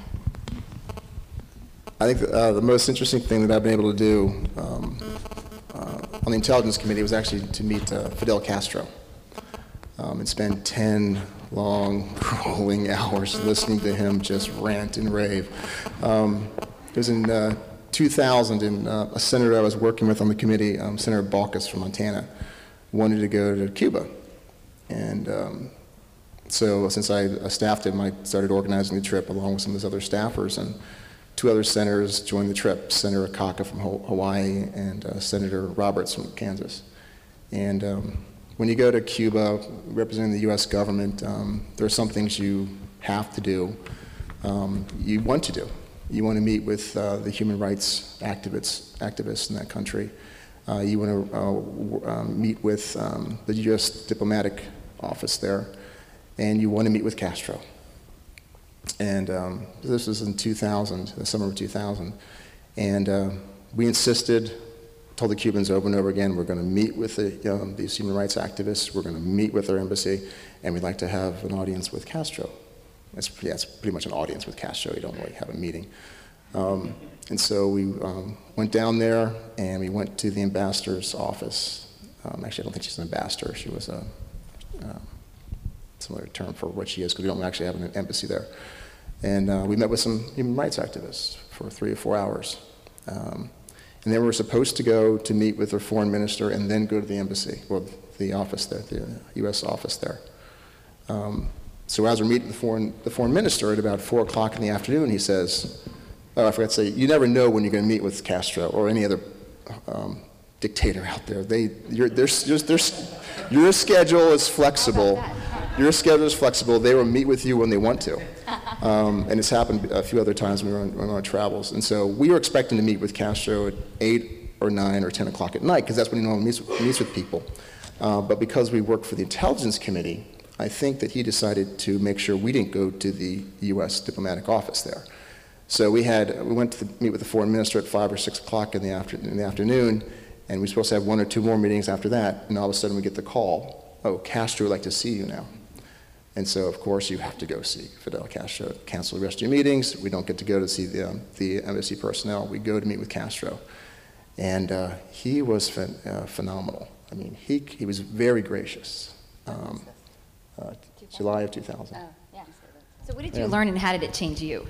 S7: I think uh, the most interesting thing that I've been able to do um, uh, on the Intelligence Committee was actually to meet uh, Fidel Castro um, and spend ten long, rolling hours listening to him just rant and rave. Um, it was in uh, two thousand, and uh, a senator I was working with on the committee, um, Senator Baucus from Montana, wanted to go to Cuba. And um, so since I staffed him, I started organizing the trip along with some of his other staffers, and two other senators joined the trip, Senator Akaka from Hawaii and uh, Senator Roberts from Kansas. And um, when you go to Cuba, representing the U S government, um, there are some things you have to do, um, you want to do. You want to meet with uh, the human rights activists, activists in that country. Uh, you want to uh, um, meet with um, the U S diplomatic office there, and you want to meet with Castro. And um, this was in two thousand, the summer of two thousand, and uh, we insisted, told the Cubans over and over again, we're going to meet with the, um, these human rights activists, we're going to meet with their embassy, and we'd like to have an audience with Castro. That's, yeah, it's pretty much an audience with Castro, you don't really have a meeting. Um, and so we um, went down there, and we went to the ambassador's office. Um, actually, I don't think she's an ambassador, she was a, uh, similar term for what she is, because we don't actually have an embassy there. And uh, we met with some human rights activists for three or four hours. Um, and then we were supposed to go to meet with their foreign minister and then go to the embassy, or the office there, the U S office there. Um, so as we're meeting the foreign, the foreign minister at about four o'clock in the afternoon, he says, oh, I forgot to say, you never know when you're going to meet with Castro or any other um, dictator out there. They, you're, they're, they're, they're, your schedule is flexible. Your schedule is flexible. They will meet with you when they want to. Um, and it's happened a few other times when we were on, on our travels. And so we were expecting to meet with Castro at eight or nine or ten o'clock at night, because that's when he normally meets, meets with people. Uh, but because we work for the Intelligence Committee, I think that he decided to make sure we didn't go to the U S diplomatic office there. So we had, we went to the, meet with the foreign minister at five or six o'clock in the, after, in the afternoon, and we were supposed to have one or two more meetings after that, and all of a sudden we get the call, oh, Castro would like to see you now. And so, of course, you have to go see Fidel Castro. Cancel the rest of your meetings. We don't get to go to see the, um, the embassy personnel. We go to meet with Castro. And uh, he was phen uh, phenomenal. I mean, he, he was very gracious. Um, uh, July of two thousand.
S4: Oh, yeah. So what did you yeah. learn, and how did it change you?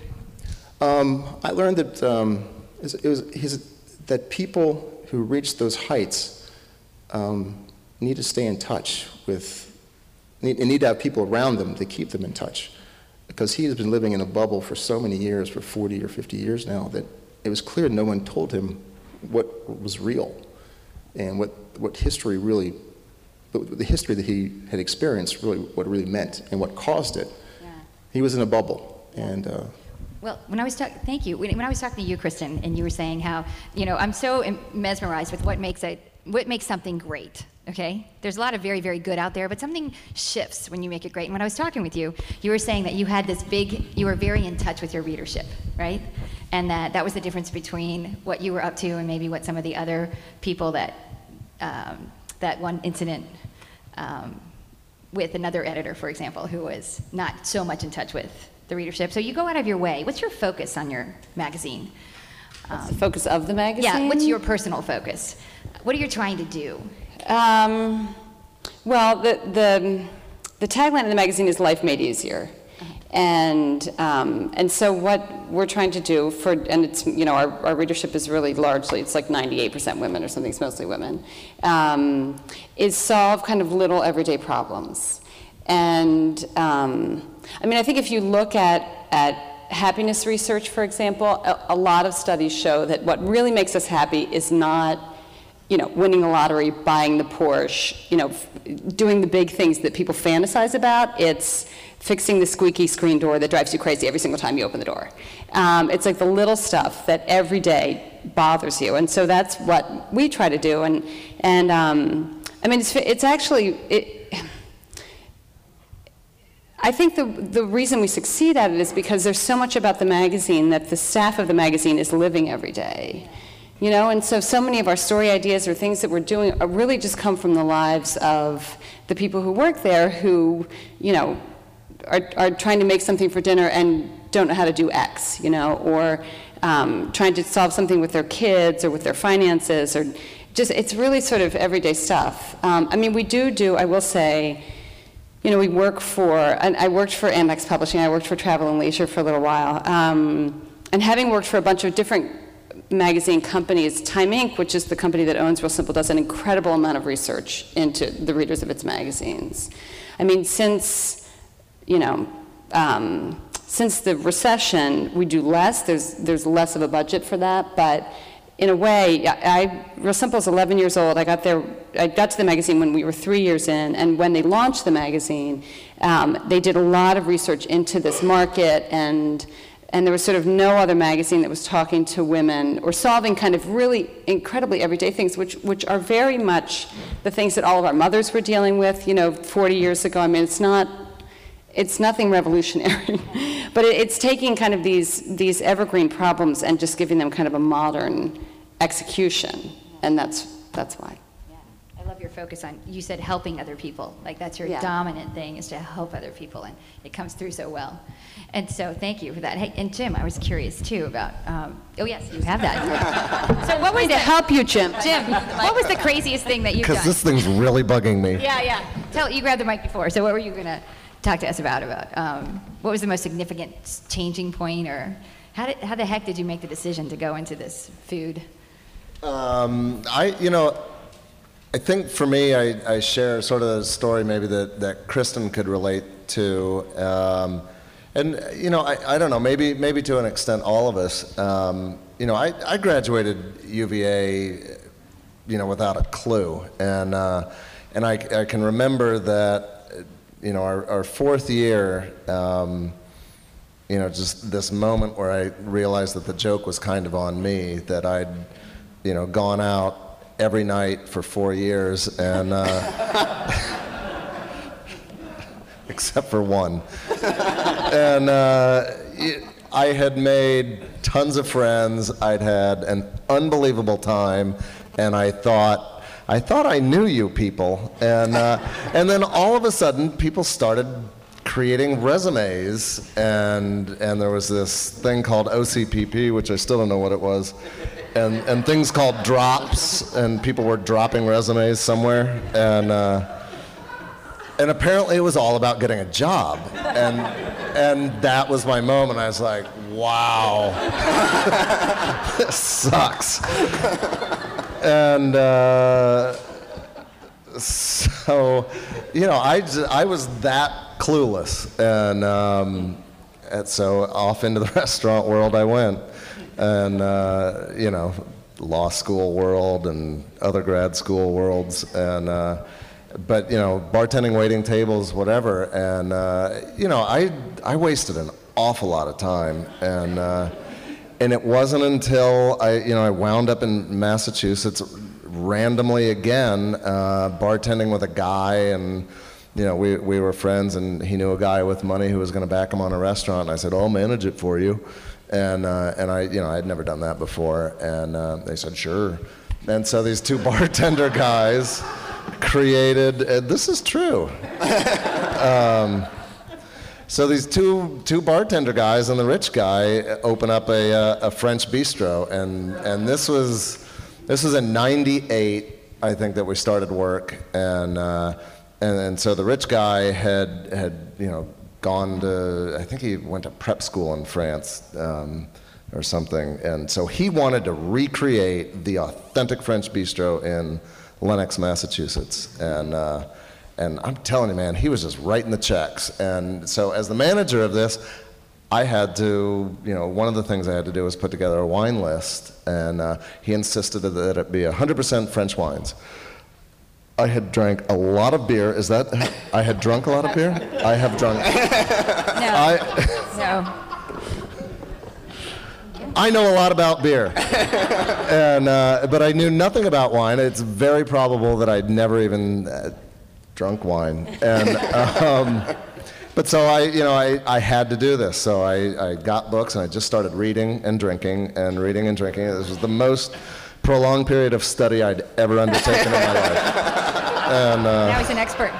S7: Um, I learned that, um, it was his, that people who reach those heights um, need to stay in touch with Need, and need to have people around them to keep them in touch. Because he has been living in a bubble for so many years, for forty or fifty years now, that it was clear no one told him what was real and what, what history really, the history that he had experienced, really what it really meant and what caused it. Yeah. He was in a bubble. And, uh,
S4: well, when I was talking, thank you. When, when I was talking to you, Kristen, and you were saying how, you know, I'm so mesmerized with what makes it, what makes something great. Okay? There's a lot of very, very good out there, but something shifts when you make it great. And when I was talking with you, you were saying that you had this big, you were very in touch with your readership, right? And that that was the difference between what you were up to and maybe what some of the other people that, um, that one incident um, with another editor, for example, who was not so much in touch with the readership. So you go out of your way. What's your focus on your magazine?
S6: What's the focus of the magazine?
S4: Yeah, what's your personal focus? What are you trying to do?
S6: Um, well, the, the, the tagline of the magazine is Life Made Easier. And, um, and so what we're trying to do for, and it's, you know, our, our readership is really largely, it's like ninety-eight percent women or something, it's mostly women, um, is solve kind of little everyday problems. And, um, I mean, I think if you look at, at happiness research, for example, a, a lot of studies show that what really makes us happy is not, you know, winning the lottery, buying the Porsche, you know, doing the big things that people fantasize about. It's fixing the squeaky screen door that drives you crazy every single time you open the door. Um, it's like the little stuff that every day bothers you. And so that's what we try to do. And, and um, I mean, it's, it's actually, it, I think the, the reason we succeed at it is because there's so much about the magazine that the staff of the magazine is living every day. You know, and so, so many of our story ideas or things that we're doing are really just come from the lives of the people who work there who, you know, are, are trying to make something for dinner and don't know how to do X, you know, or um, trying to solve something with their kids or with their finances, or just, it's really sort of everyday stuff. Um, I mean, we do do, I will say, you know, we work for, and I worked for Ambex Publishing, I worked for Travel and Leisure for a little while, um, and having worked for a bunch of different magazine companies, Time Incorporated, which is the company that owns Real Simple, does an incredible amount of research into the readers of its magazines. I mean, since, you know, um, since the recession, we do less. There's there's less of a budget for that, but in a way, I, I Real Simple is eleven years old. I got there. I got to the magazine when we were three years in, and when they launched the magazine, um, they did a lot of research into this market, and and there was sort of no other magazine that was talking to women or solving kind of really incredibly everyday things, which which are very much the things that all of our mothers were dealing with, you know, forty years ago. I mean, it's not. It's nothing revolutionary, but it, it's taking kind of these these evergreen problems and just giving them kind of a modern execution, and that's that's why.
S4: Yeah, I love your focus on, you said helping other people, like that's your
S6: Yeah.
S4: dominant thing, is to help other people, and it comes through so well. And so thank you for that. Hey, and Jim, I was curious too about, um, oh yes, you have that. So what was
S6: To
S4: the,
S6: help you, Jim.
S4: Jim, what was the craziest thing that you've
S3: Because
S4: done?
S3: this thing's really bugging me.
S4: Yeah, yeah. Tell, you grabbed the mic before, so what were you gonna talk to us about, about um, what was the most significant changing point, or how, did, how the heck did you make the decision to go into this food?
S3: Um, I, you know, I think for me, I, I share sort of a story maybe that, that Kristen could relate to. Um, and, you know, I, I don't know, maybe maybe to an extent all of us. Um, you know, I, I graduated U V A, you know, without a clue. And, uh, and I, I can remember that, you know, our, our fourth year, um, you know, just this moment where I realized that the joke was kind of on me, that I'd, you know, gone out every night for four years, and uh, except for one, and uh, it, I had made tons of friends. I'd had an unbelievable time, and I thought, I thought I knew you people, and uh, and then all of a sudden, people started creating resumes, and and there was this thing called O C P P, which I still don't know what it was, and and things called drops, and people were dropping resumes somewhere, and uh, and apparently it was all about getting a job, and and that was my moment. I was like, wow, this sucks. And uh, so, you know, I, just, I was that clueless. And, um, and so off into the restaurant world I went. And, uh, you know, law school world and other grad school worlds. And, uh, but, you know, bartending, waiting tables, whatever. And, uh, you know, I, I wasted an awful lot of time. And, uh, And it wasn't until I, you know, I wound up in Massachusetts randomly again, uh, bartending with a guy, and you know, we we were friends, and he knew a guy with money who was going to back him on a restaurant. And I said, "Oh, I'll manage it for you," and uh, and I, you know, I'd never done that before, and uh, they said, "Sure." And so these two bartender guys created. Uh, this is true. um, So these two two bartender guys and the rich guy open up a uh, a French bistro, and and this was this was in ninety-eight, I think, that we started work, and uh, and and so the rich guy had had you know gone to, I think he went to prep school in France um, or something, and so he wanted to recreate the authentic French bistro in Lenox, Massachusetts, and. Uh, And I'm telling you, man, he was just writing the checks. And so as the manager of this, I had to, you know, one of the things I had to do was put together a wine list. And uh, he insisted that it be one hundred percent French wines. I had drank a lot of beer. Is that, I had drunk a lot of beer? I have drunk.
S4: No.
S3: I,
S4: No.
S3: I know a lot about beer, and uh, but I knew nothing about wine. It's very probable that I'd never even uh, drunk wine, and um, but so I, you know, I, I had to do this. So I, I got books, and I just started reading and drinking and reading and drinking. This was the most prolonged period of study I'd ever undertaken in my life. And uh,
S4: Now he's an expert.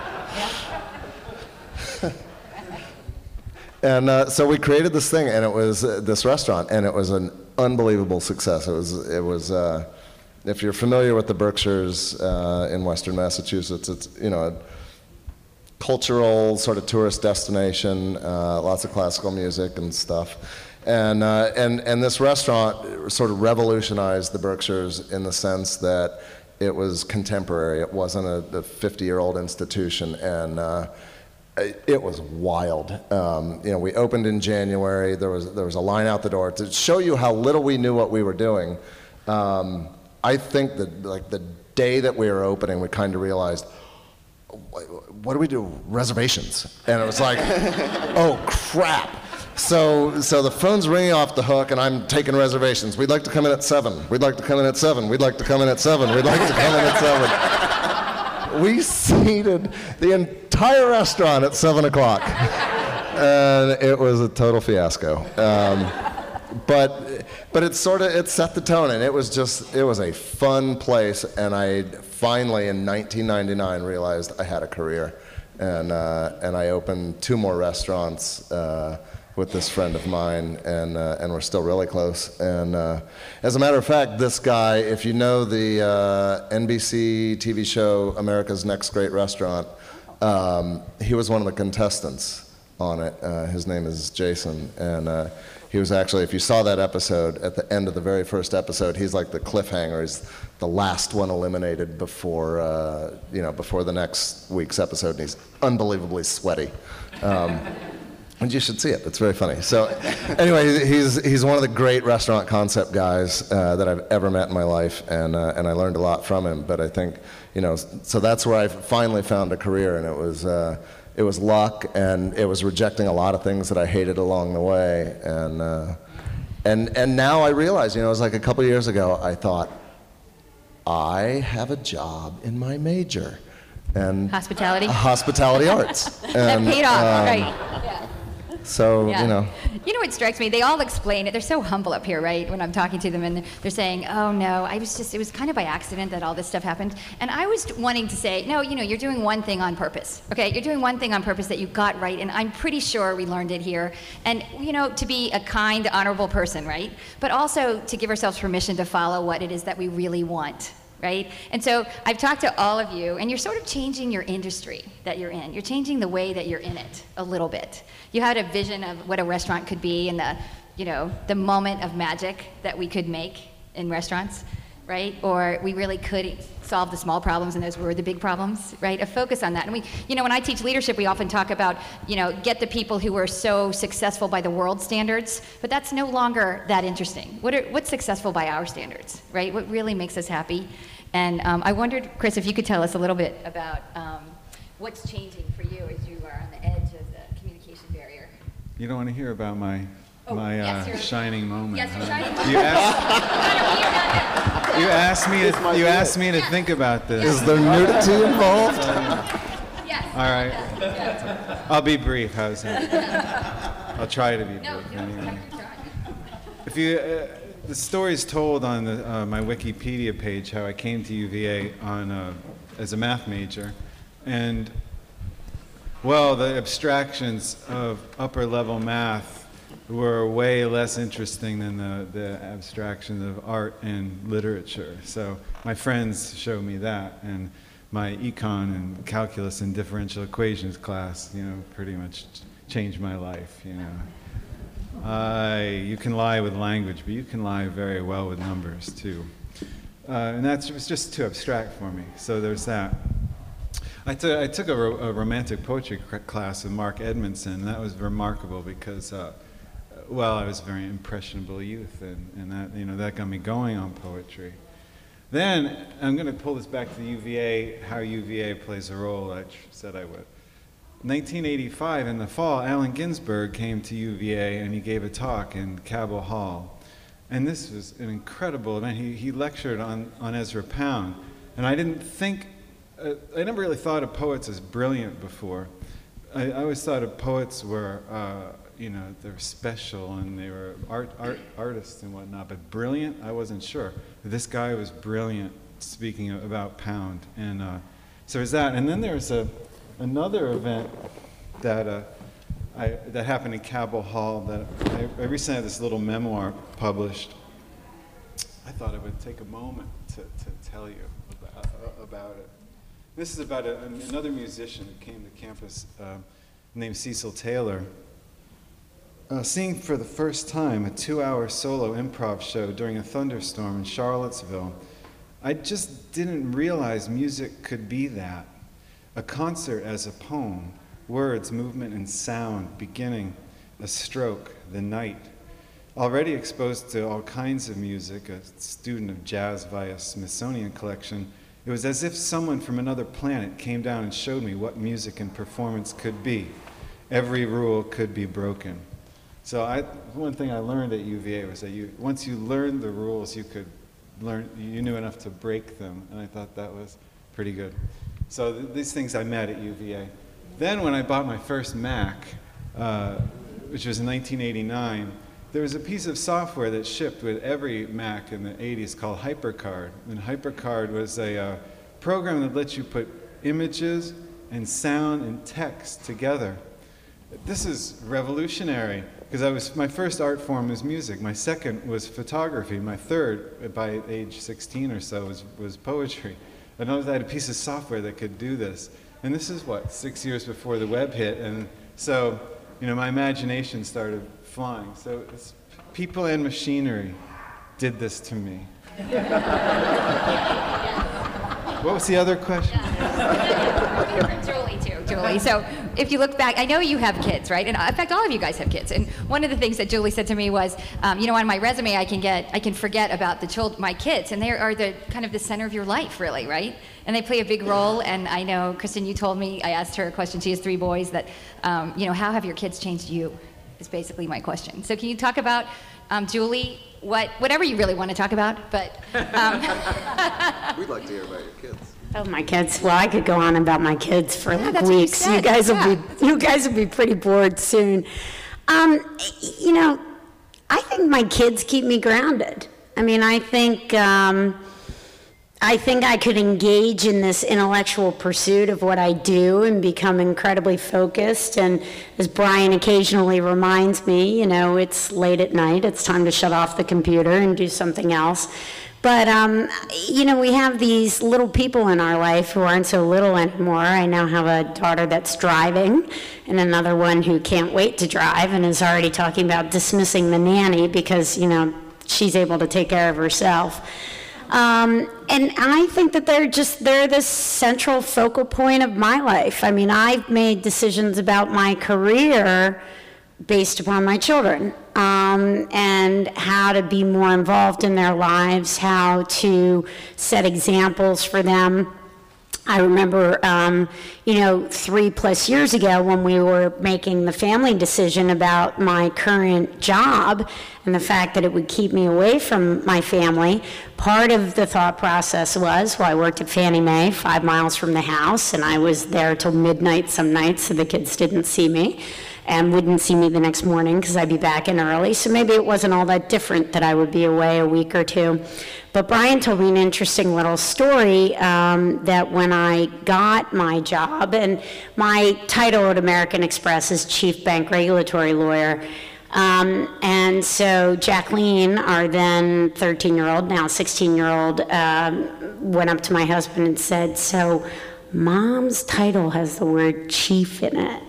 S3: And uh, so we created this thing, and it was uh, this restaurant, and it was an unbelievable success. It was, it was. Uh, if you're familiar with the Berkshires uh, in Western Massachusetts, it's, you know, cultural sort of tourist destination, uh, lots of classical music and stuff. And, uh, and, and this restaurant sort of revolutionized the Berkshires in the sense that it was contemporary. It wasn't a fifty-year-old institution, and uh, it, it was wild. Um, you know, we opened in January. There was, there was a line out the door. To show you how little we knew what we were doing, um, I think that like the day that we were opening, we kind of realized, what do we do? Reservations. And it was like, oh crap. So, so the phone's ringing off the hook, and I'm taking reservations. We'd like to come in at seven. We'd like to come in at seven. We'd like to come in at seven. We'd like to come in at seven. We seated the entire restaurant at seven o'clock, and it was a total fiasco. Um, but, but it sort of it set the tone, and it was just it was a fun place. And I finally, in nineteen ninety-nine, realized I had a career, and uh, and I opened two more restaurants. Uh, with this friend of mine, and uh, and we're still really close. And uh, as a matter of fact, this guy, if you know the uh, N B C T V show America's Next Great Restaurant, um, he was one of the contestants on it. Uh, his name is Jason, and uh, he was actually, if you saw that episode, at the end of the very first episode, he's like the cliffhanger. He's the last one eliminated before uh, you know before the next week's episode, and he's unbelievably sweaty. Um, And you should see it. It's very funny. So anyway, he's, he's one of the great restaurant concept guys uh, that I've ever met in my life, and, uh, and I learned a lot from him. But I think, you know, so that's where I finally found a career, and it was, uh, it was luck, and it was rejecting a lot of things that I hated along the way. And, uh, and, and now I realize, you know, it was like a couple years ago, I thought, I have a job in my major. And
S4: Hospitality?
S3: Hospitality arts.
S4: That
S3: And,
S4: paid off,
S3: um,
S4: right? Yeah.
S3: So,
S4: Yeah.
S3: you know.
S4: You know what strikes me? They all explain it. They're so humble up here, right? When I'm talking to them, and they're saying, "Oh no, I was just—it was kind of by accident that all this stuff happened." And I was wanting to say, "No, you know, you're doing one thing on purpose. Okay, you're doing one thing on purpose that you got right, and I'm pretty sure we learned it here. And you know, to be a kind, honorable person, right? But also to give ourselves permission to follow what it is that we really want." Right? And so I've talked to all of you, and you're sort of changing your industry that you're in. You're changing the way that you're in it a little bit. You had a vision of what a restaurant could be and the, you know, the moment of magic that we could make in restaurants, right? Or we really could solve the small problems, and those were the big problems, right? A focus on that. And we, you know, when I teach leadership, we often talk about, you know, get the people who are so successful by the world standards, but that's no longer that interesting. What are, what's successful by our standards, right? What really makes us happy? And um, I wondered, Chris, if you could tell us a little bit about um, what's changing for you as you are on the edge of the communication barrier.
S2: You don't want to hear about my
S4: Oh,
S2: my
S4: yes,
S2: uh,
S4: you're-
S2: shining moment.
S4: Yes, you're
S2: huh?
S4: shining.
S2: You asked, you asked me to you asked me to think about this.
S3: Is there nudity involved?
S4: Yes.
S2: All right. I'll be brief. How's that? I'll try to be brief.
S4: No, you don't
S2: anyway.
S4: have to try.
S2: If you, uh, the story's told on the, uh, my Wikipedia page how I came to U V A on uh, as a math major, and well, the abstractions of upper level math were way less interesting than the, the abstractions of art and literature. So my friends showed me that, and my econ and calculus and differential equations class, you know, pretty much changed my life, you know. I, you can lie with language, but you can lie very well with numbers too. Uh, and that was just too abstract for me, so there's that. I, I took a, ro a romantic poetry class with Mark Edmondson, and that was remarkable because, uh, well, I was a very impressionable youth, and, and that, you know, that got me going on poetry. Then, I'm going to pull this back to the U V A, how U V A plays a role, I said I would. nineteen eighty-five, in the fall, Allen Ginsberg came to U V A and he gave a talk in Cabell Hall. And this was an incredible event. He, he lectured on, on Ezra Pound. And I didn't think, uh, I never really thought of poets as brilliant before. I, I always thought of poets were, uh, you know, they were special and they were art, art, artists and whatnot, but brilliant, I wasn't sure. This guy was brilliant speaking about Pound. And uh, so there's that. And then there's a, another event that, uh, I, that happened in Cabell Hall that I, I recently had this little memoir published. I thought I would take a moment to, to tell you about, about it. This is about a, another musician who came to campus uh, named Cecil Taylor. Uh, seeing for the first time a two-hour solo improv show during a thunderstorm in Charlottesville, I just didn't realize music could be that. A concert as a poem, words, movement, and sound, beginning, a stroke, the night. Already exposed to all kinds of music, a student of jazz via Smithsonian collection, it was as if someone from another planet came down and showed me what music and performance could be. Every rule could be broken. So I, one thing I learned at U V A was that you, once you learned the rules, you could learn, you knew enough to break them, and I thought that was pretty good. So th these things I met at U V A. Then when I bought my first Mac, uh, which was in nineteen eighty-nine, there was a piece of software that shipped with every Mac in the eighties called HyperCard. And HyperCard was a uh, program that lets you put images and sound and text together. This is revolutionary, because I was, my first art form was music. My second was photography. My third, by age sixteen or so, was, was poetry. And I had a piece of software that could do this. And this is what, six years before the web hit. And so, you know, my imagination started flying. So it's, people and machinery did this to me. What was the other question?
S4: Julie, too, Julie. So if you look back, I know you have kids, right? And in fact, all of you guys have kids. And one of the things that Julie said to me was, um, you know, on my resume, I can get, I can forget about the child, my kids, and they are the kind of the center of your life, really, right? And they play a big role. And I know, Kristen, you told me, I asked her a question. She has three boys. That, um, you know, how have your kids changed you? Is basically my question. So can you talk about, um, Julie, what, whatever you really want to talk about, but. Um,
S3: We'd like to hear about your kids.
S5: Oh, my kids. Well, I could go on about my kids for
S4: Yeah,
S5: like
S4: that's what you
S5: weeks.
S4: said.
S5: You guys will
S4: Yeah.
S5: be, you guys will be pretty bored soon. Um, you know, I think my kids keep me grounded. I mean, I think, um, I think I could engage in this intellectual pursuit of what I do and become incredibly focused. And as Brian occasionally reminds me, you know, it's late at night, it's time to shut off the computer and do something else. But, um, you know, we have these little people in our life who aren't so little anymore. I now have a daughter that's driving and another one who can't wait to drive and is already talking about dismissing the nanny because, you know, she's able to take care of herself. Um, and I think that they're just, they're the central focal point of my life. I mean, I've made decisions about my career based upon my children, um, and how to be more involved in their lives, how to set examples for them. I remember, um, you know, three plus years ago when we were making the family decision about my current job and the fact that it would keep me away from my family, part of the thought process was, well, I worked at Fannie Mae five miles from the house, and I was there till midnight some nights so the kids didn't see me and wouldn't see me the next morning because I'd be back in early. So maybe it wasn't all that different that I would be away a week or two. But Brian told me an interesting little story um, that when I got my job, and my title at American Express is Chief Bank Regulatory Lawyer. Um, and so Jacqueline, our then thirteen-year-old, now sixteen-year-old, um, went up to my husband and said, so Mom's title has the word chief in it.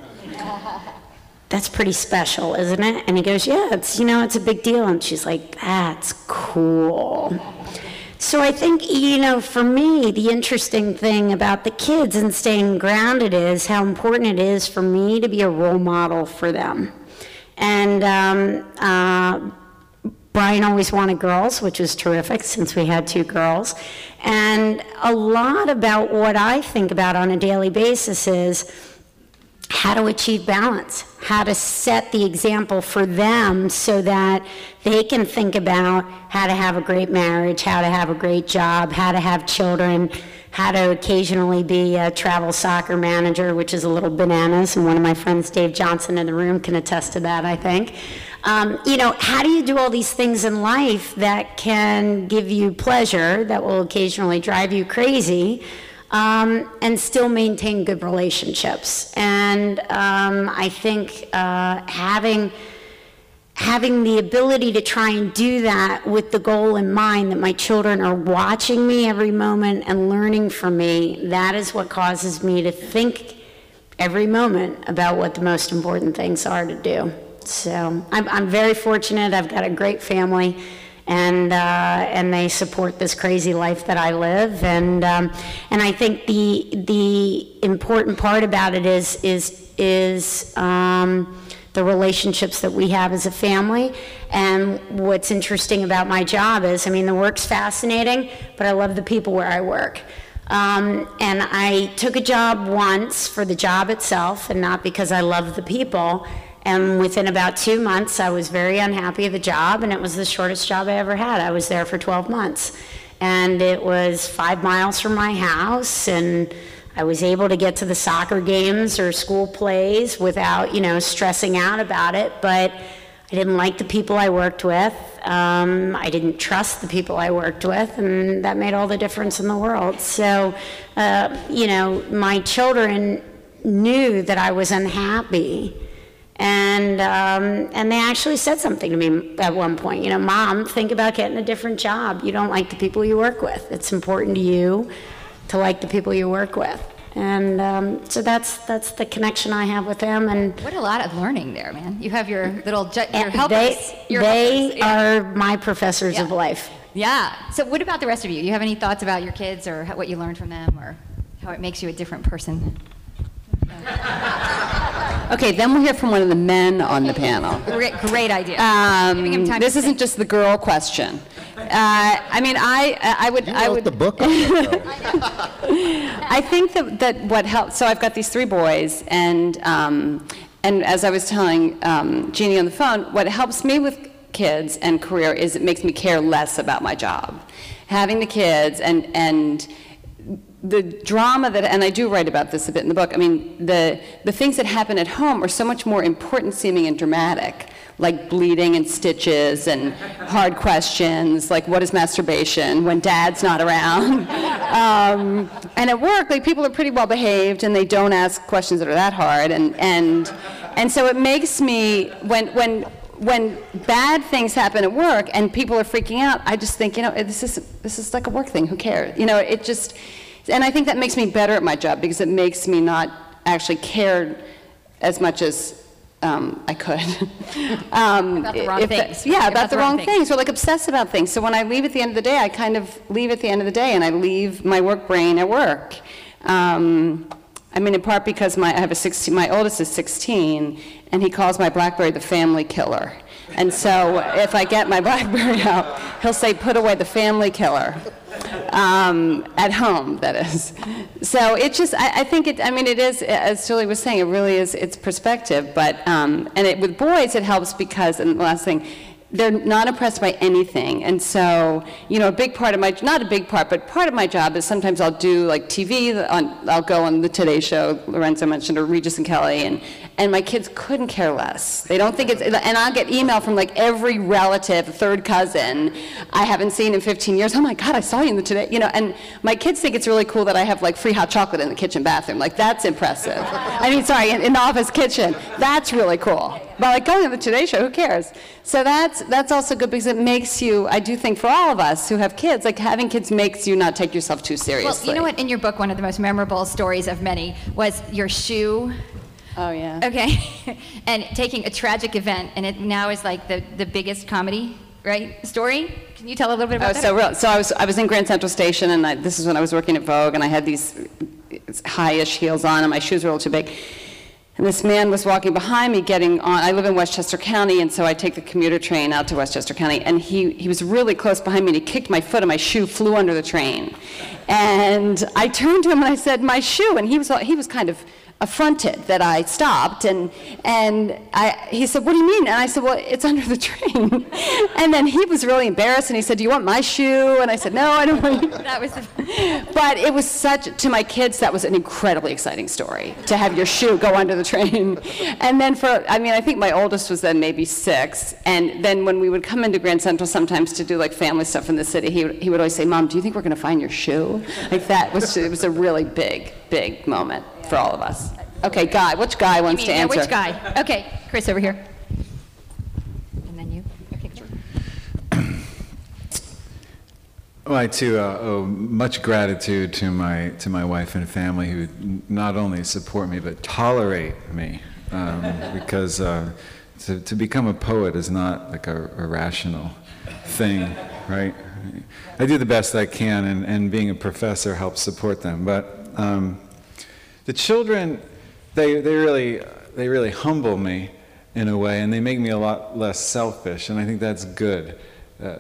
S5: That's pretty special, isn't it? And he goes, yeah, it's, you know, it's a big deal. And she's like, that's cool. So I think, you know, for me, the interesting thing about the kids and staying grounded is how important it is for me to be a role model for them. And um, uh, Brian always wanted girls, which was terrific since we had two girls. And a lot about what I think about on a daily basis is how to achieve balance, how to set the example for them so that they can think about how to have a great marriage, how to have a great job, how to have children, how to occasionally be a travel soccer manager, which is a little bananas, and one of my friends, Dave Johnson, in the room can attest to that, I think. Um, you know, how do you do all these things in life that can give you pleasure, that will occasionally drive you crazy, Um, and still maintain good relationships? And um, I think uh, having having the ability to try and do that with the goal in mind that my children are watching me every moment and learning from me, that is what causes me to think every moment about what the most important things are to do. So I'm, I'm very fortunate. I've got a great family, and uh, and they support this crazy life that I live. And um, and I think the the important part about it is is is um, the relationships that we have as a family. And what's interesting about my job is, I mean, the work's fascinating, but I love the people where I work. Um, and I took a job once for the job itself and not because I love the people. And within about two months, I was very unhappy with the job, and it was the shortest job I ever had. I was there for twelve months. And it was five miles from my house, and I was able to get to the soccer games or school plays without, you know, stressing out about it. But I didn't like the people I worked with. Um, I didn't trust the people I worked with, and that made all the difference in the world. So, uh, you know, my children knew that I was unhappy, and um, and they actually said something to me at one point. You know, Mom, think about getting a different job. You don't like the people you work with. It's important to you to like the people you work with. And um, so that's that's the connection I have with them. And
S4: What a lot of learning there, man. You have your little, ju- your
S5: and
S4: helpers.
S5: they,
S4: your
S5: they
S4: helpers, yeah.
S5: are my professors
S4: Yeah.
S5: of life.
S4: Yeah. So what about the rest of you? You have any thoughts about your kids or how, what you learned from them or how it makes you a different person?
S6: Okay, then we'll hear from one of the men on the panel.
S4: Great, great idea. Giving him
S6: Um,
S4: time
S6: this
S4: to
S6: isn't
S4: think.
S6: just the girl question. Uh, I mean, I, I would,
S3: You
S6: I
S3: wrote
S6: would.
S3: the book on it, though.
S6: I think that, that what helps, so I've got these three boys, and, um, and as I was telling um, Jeannie on the phone, what helps me with kids and career is it makes me care less about my job. Having the kids and, and the drama that, and I do write about this a bit in the book, I mean, the, the things that happen at home are so much more important seeming and dramatic, like bleeding and stitches and hard questions, like what is masturbation when dad's not around? um, and at work, like people are pretty well behaved and they don't ask questions that are that hard. And, and, and so it makes me, when, when, when bad things happen at work and people are freaking out, I just think, you know, this is, this is like a work thing, who cares? You know, it just, and I think that makes me better at my job because it makes me not actually care as much as Um, I could. um,
S4: About the wrong
S6: if
S4: things.
S6: yeah, about,
S4: About
S6: the
S4: the wrong
S6: wrong things. Or like obsess about things. So when I leave at the end of the day, I kind of leave at the end of the day, and I leave my work brain at work. Um, I mean, in part because my I have a sixteen. My oldest is sixteen, and he calls my BlackBerry the family killer. And so if I get my BlackBerry out, he'll say, "Put away the family killer." Um, at home, that is. So it just, I, I think it, I mean, it is, as Julie was saying, it really is, it's perspective, but, um, and it, with boys, it helps because, and the last thing, they're not impressed by anything. And so, you know, a big part of my, not a big part, but part of my job is sometimes I'll do like T V, on, I'll go on the Today Show, Lorenzo mentioned, or Regis and Kelly, and, and my kids couldn't care less. They don't think it's, and I'll get email from like every relative, third cousin I haven't seen in fifteen years. Oh my God, I saw you in the Today, you know, and my kids think it's really cool that I have like free hot chocolate in the kitchen bathroom. Like, that's impressive. I mean, sorry, in, in the office kitchen. That's really cool. But like going on the Today Show, who cares? So that's, that's also good because it makes you, I do think for all of us who have kids, like having kids makes you not take yourself too seriously.
S4: Well, you know what? In your book, one of the most memorable stories of many was your shoe.
S6: Oh, yeah.
S4: Okay. And taking a tragic event, and it now is like the, the biggest comedy, right, story? Can you tell a little bit about
S6: Oh,
S4: that?
S6: so real. So I was I was in Grand Central Station, and I, this is when I was working at Vogue, and I had these high-ish heels on, and my shoes were a little too big. And this man was walking behind me, getting on. I live in Westchester County, and so I take the commuter train out to Westchester County. And he he was really close behind me, and he kicked my foot, and my shoe flew under the train. And I turned to him and I said, "My shoe," and he was he was kind of affronted that I stopped, and and I, he said, "What do you mean?" And I said, "Well, it's under the train." And then he was really embarrassed, and he said, "Do you want my shoe?" And I said, "No, I don't want you."
S4: That was the...
S6: But it was such, to my kids, that was an incredibly exciting story, to have your shoe go under the train. And then for, I mean, I think my oldest was then maybe six, and then when we would come into Grand Central sometimes to do like family stuff in the city, he would, he would always say, "Mom, do you think we're going to find your shoe?" Like that was, it was a really big, big moment for all of us. Okay, Guy, which guy wants
S4: You
S6: to
S4: mean, yeah,
S6: answer?
S4: which guy? Okay, Chris over here. And
S2: Well, I too uh, owe much gratitude to my to my wife and family who n- not only support me but tolerate me, um, because uh, to to become a poet is not like a, a rational thing, right? I do the best I can, and, and being a professor helps support them. But um, the children, they they really they really humble me in a way, and they make me a lot less selfish, and I think that's good. Uh,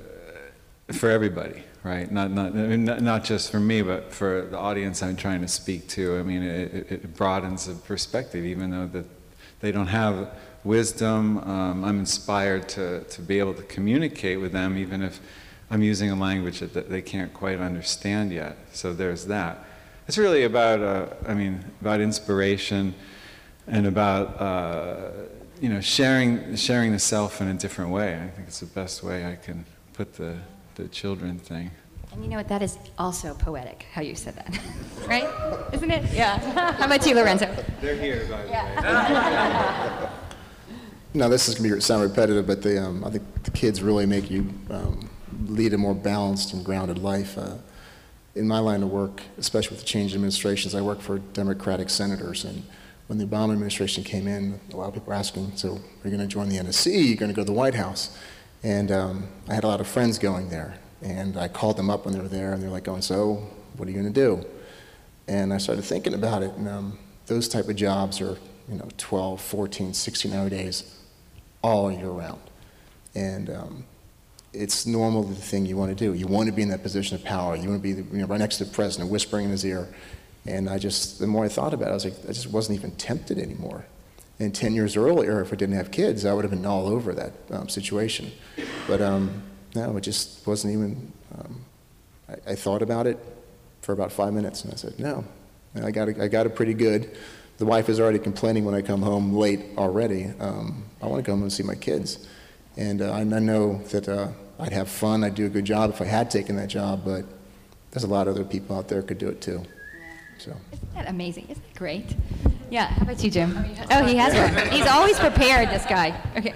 S2: for everybody, right? Not, not not just for me, but for the audience I'm trying to speak to. I mean, it, it broadens the perspective, even though that they don't have wisdom. Um, I'm inspired to, to be able to communicate with them, even if I'm using a language that, that they can't quite understand yet. So there's that. It's really about, uh, I mean, about inspiration and about, uh, you know, sharing sharing the self in a different way. I think it's the best way I can put the the children thing.
S4: And you know what? That is also poetic, how you said that. Right? Isn't it? Yeah. How about you, Lorenzo?
S2: They're here, by the way.
S7: Now, this is going to sound repetitive, but they, um, I think the kids really make you um, lead a more balanced and grounded life. Uh, in my line of work, especially with the change in administrations, I work for Democratic senators, and when the Obama administration came in, a lot of people were asking, so are you going to join the N S C? Are you going to go to the White House? And um, I had a lot of friends going there, and I called them up when they were there, and they're like going, so what are you going to do? And I started thinking about it, and um, those type of jobs are, you know, twelve, fourteen, sixteen hour days all year round. And um, it's normal the thing you want to do. You want to be in that position of power. You want to be the, you know, right next to the president, whispering in his ear. And I just, the more I thought about it, I was like, I just wasn't even tempted anymore. And ten years earlier, if I didn't have kids, I would have been all over that um, situation. But um, no, it just wasn't even, um, I, I thought about it for about five minutes, and I said, no, I got it, I got it pretty good. The wife is already complaining when I come home late already. Um, I want to come home and see my kids. And uh, I, I know that uh, I'd have fun, I'd do a good job if I had taken that job, but there's a lot of other people out there who could do it too. So.
S4: Isn't that amazing? Isn't that great? Yeah, how about you, Jim? Oh, he has one. He's always prepared, this guy. Okay.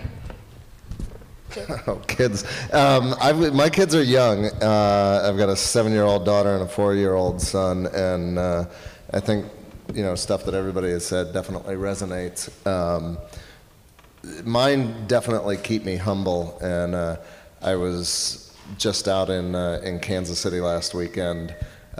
S3: Oh, kids. Um, I've, my kids are young. Uh, I've got a seven-year-old daughter and a four-year-old son, and uh, I think, you know, stuff that everybody has said definitely resonates. Um, mine definitely keep me humble, and uh, I was just out in uh, in Kansas City last weekend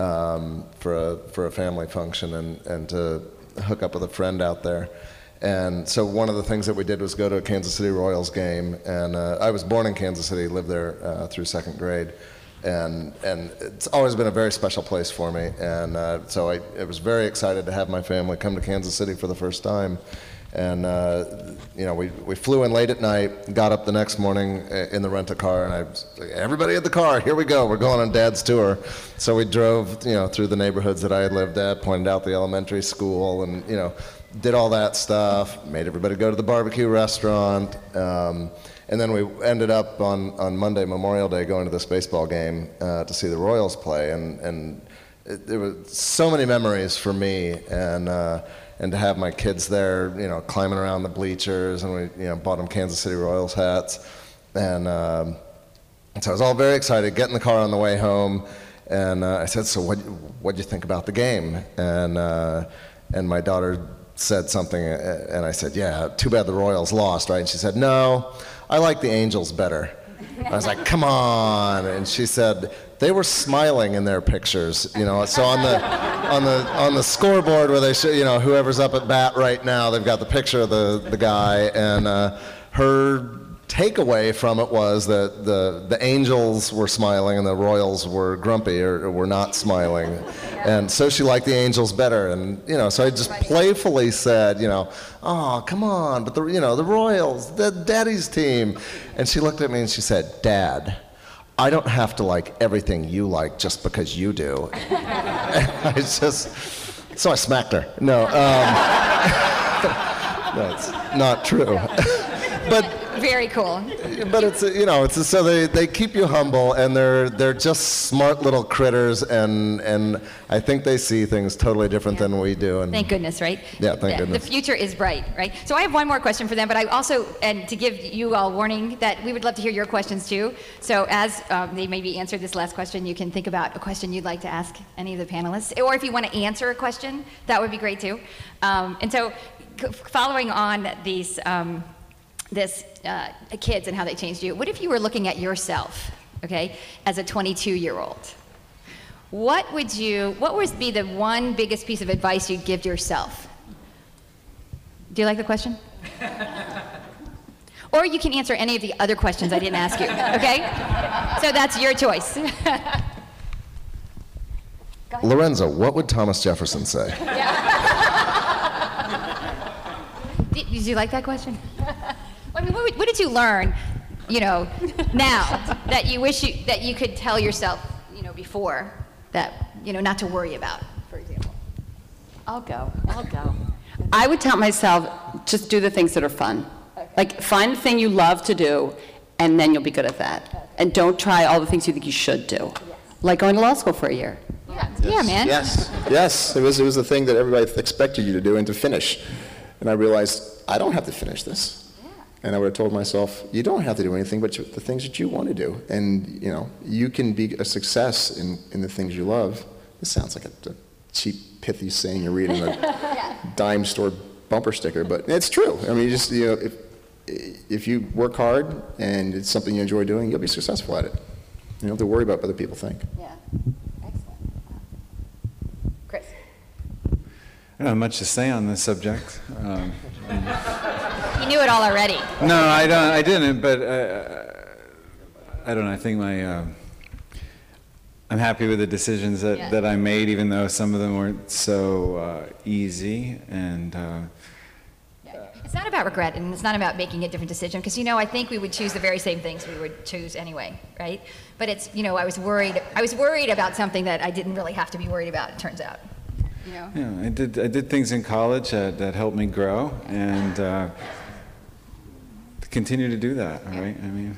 S3: um, for a for a family function, and and to hook up with a friend out there. And so one of the things that we did was go to a Kansas City Royals game, and uh, I was born in Kansas City, lived there uh, through second grade, and and it's always been a very special place for me. And uh, so I, I was very excited to have my family come to Kansas City for the first time. And uh, you know, we we flew in late at night, got up the next morning in the rent-a-car, and I was like, everybody in the car, here we go, we're going on Dad's tour. So we drove, you know, through the neighborhoods that I had lived at, pointed out the elementary school, and you know, did all that stuff, made everybody go to the barbecue restaurant, um, and then we ended up on, on Monday, Memorial Day, going to this baseball game uh, to see the Royals play, and, and it, there were so many memories for me, and uh, and to have my kids there, you know, climbing around the bleachers, and we, you know, bought them Kansas City Royals hats, and, um, and so I was all very excited, get in the car on the way home, and uh, I said, so what what'd you think about the game? And uh, and my daughter said something, and I said, yeah, too bad the Royals lost, right? And she said, no, I like the Angels better. I was like, come on. And she said, they were smiling in their pictures, you know. So on the on the on the scoreboard where they show, you know, whoever's up at bat right now, they've got the picture of the the guy, and uh, her takeaway from it was that the the Angels were smiling and the Royals were grumpy, or, or were not smiling, and so she liked the Angels better. And you know, so I just playfully said, you know, oh, come on, but the you know the Royals, the Daddy's team. And she looked at me and she said, Dad, I don't have to like everything you like just because you do. And I just, so I smacked her. No, um, that's not true. But
S4: very cool.
S3: But it's, you know, it's so they, they keep you humble, and they're they're just smart little critters, and and I think they see things totally different
S4: Yeah.
S3: than we do. And
S4: Thank goodness, right?
S3: Yeah, thank goodness.
S4: The future is bright, right? So I have one more question for them, but I also, and to give you all warning that we would love to hear your questions too. So as um, they maybe answered this last question, you can think about a question you'd like to ask any of the panelists, or if you want to answer a question, that would be great too. Um, and so, c- following on these, um, this uh, kids and how they changed you, what if you were looking at yourself, okay, as a twenty-two-year-old? What would you, what would be the one biggest piece of advice you'd give yourself? Do you like the question? Or you can answer any of the other questions I didn't ask you, okay? So that's your choice.
S3: Lorenzo, what would Thomas Jefferson say?
S4: Did, did you like that question? I mean, what, would- what did you learn, you know, now that you wish you, that you could tell yourself, you know, before that, you know, not to worry about, for example?
S6: I'll go. I'll go. I would tell myself, just do the things that are fun. Like, find the thing you love to do, and then you'll be good at that. And don't try all the things you think you should do. Like going to law school for a year.
S4: Yeah, yeah, man.
S7: Yes, yes, it was, it was the thing that everybody expected you to do and to finish. And I realized, I don't have to finish this. And I would have told myself, you don't have to do anything but you, the things that you want to do. And, you know, you can be a success in, in the things you love. This sounds like a, a cheap, pithy saying you're reading a dime store bumper sticker, but it's true. I mean, you just, you know, if, if you work hard and it's something you enjoy doing, you'll be successful at it. You don't have to worry about what other people think.
S4: Yeah. Excellent. Chris.
S2: I don't have much to say on this subject. Um,
S4: You knew it all already.
S2: no, I don't. I didn't. But uh, I don't know. I think my uh, I'm happy with the decisions that,
S4: Yeah.
S2: that I made, even though some of them weren't so uh, easy. And uh,
S4: It's not about regret, and it's not about making a different decision, because, you know, I think we would choose the very same things we would choose anyway, right? But it's, you know, I was worried, I was worried about something that I didn't really have to be worried about, it turns out. You know?
S2: yeah, I did. I did things in college that, that helped me grow, and uh, continue to do that. All right. I mean.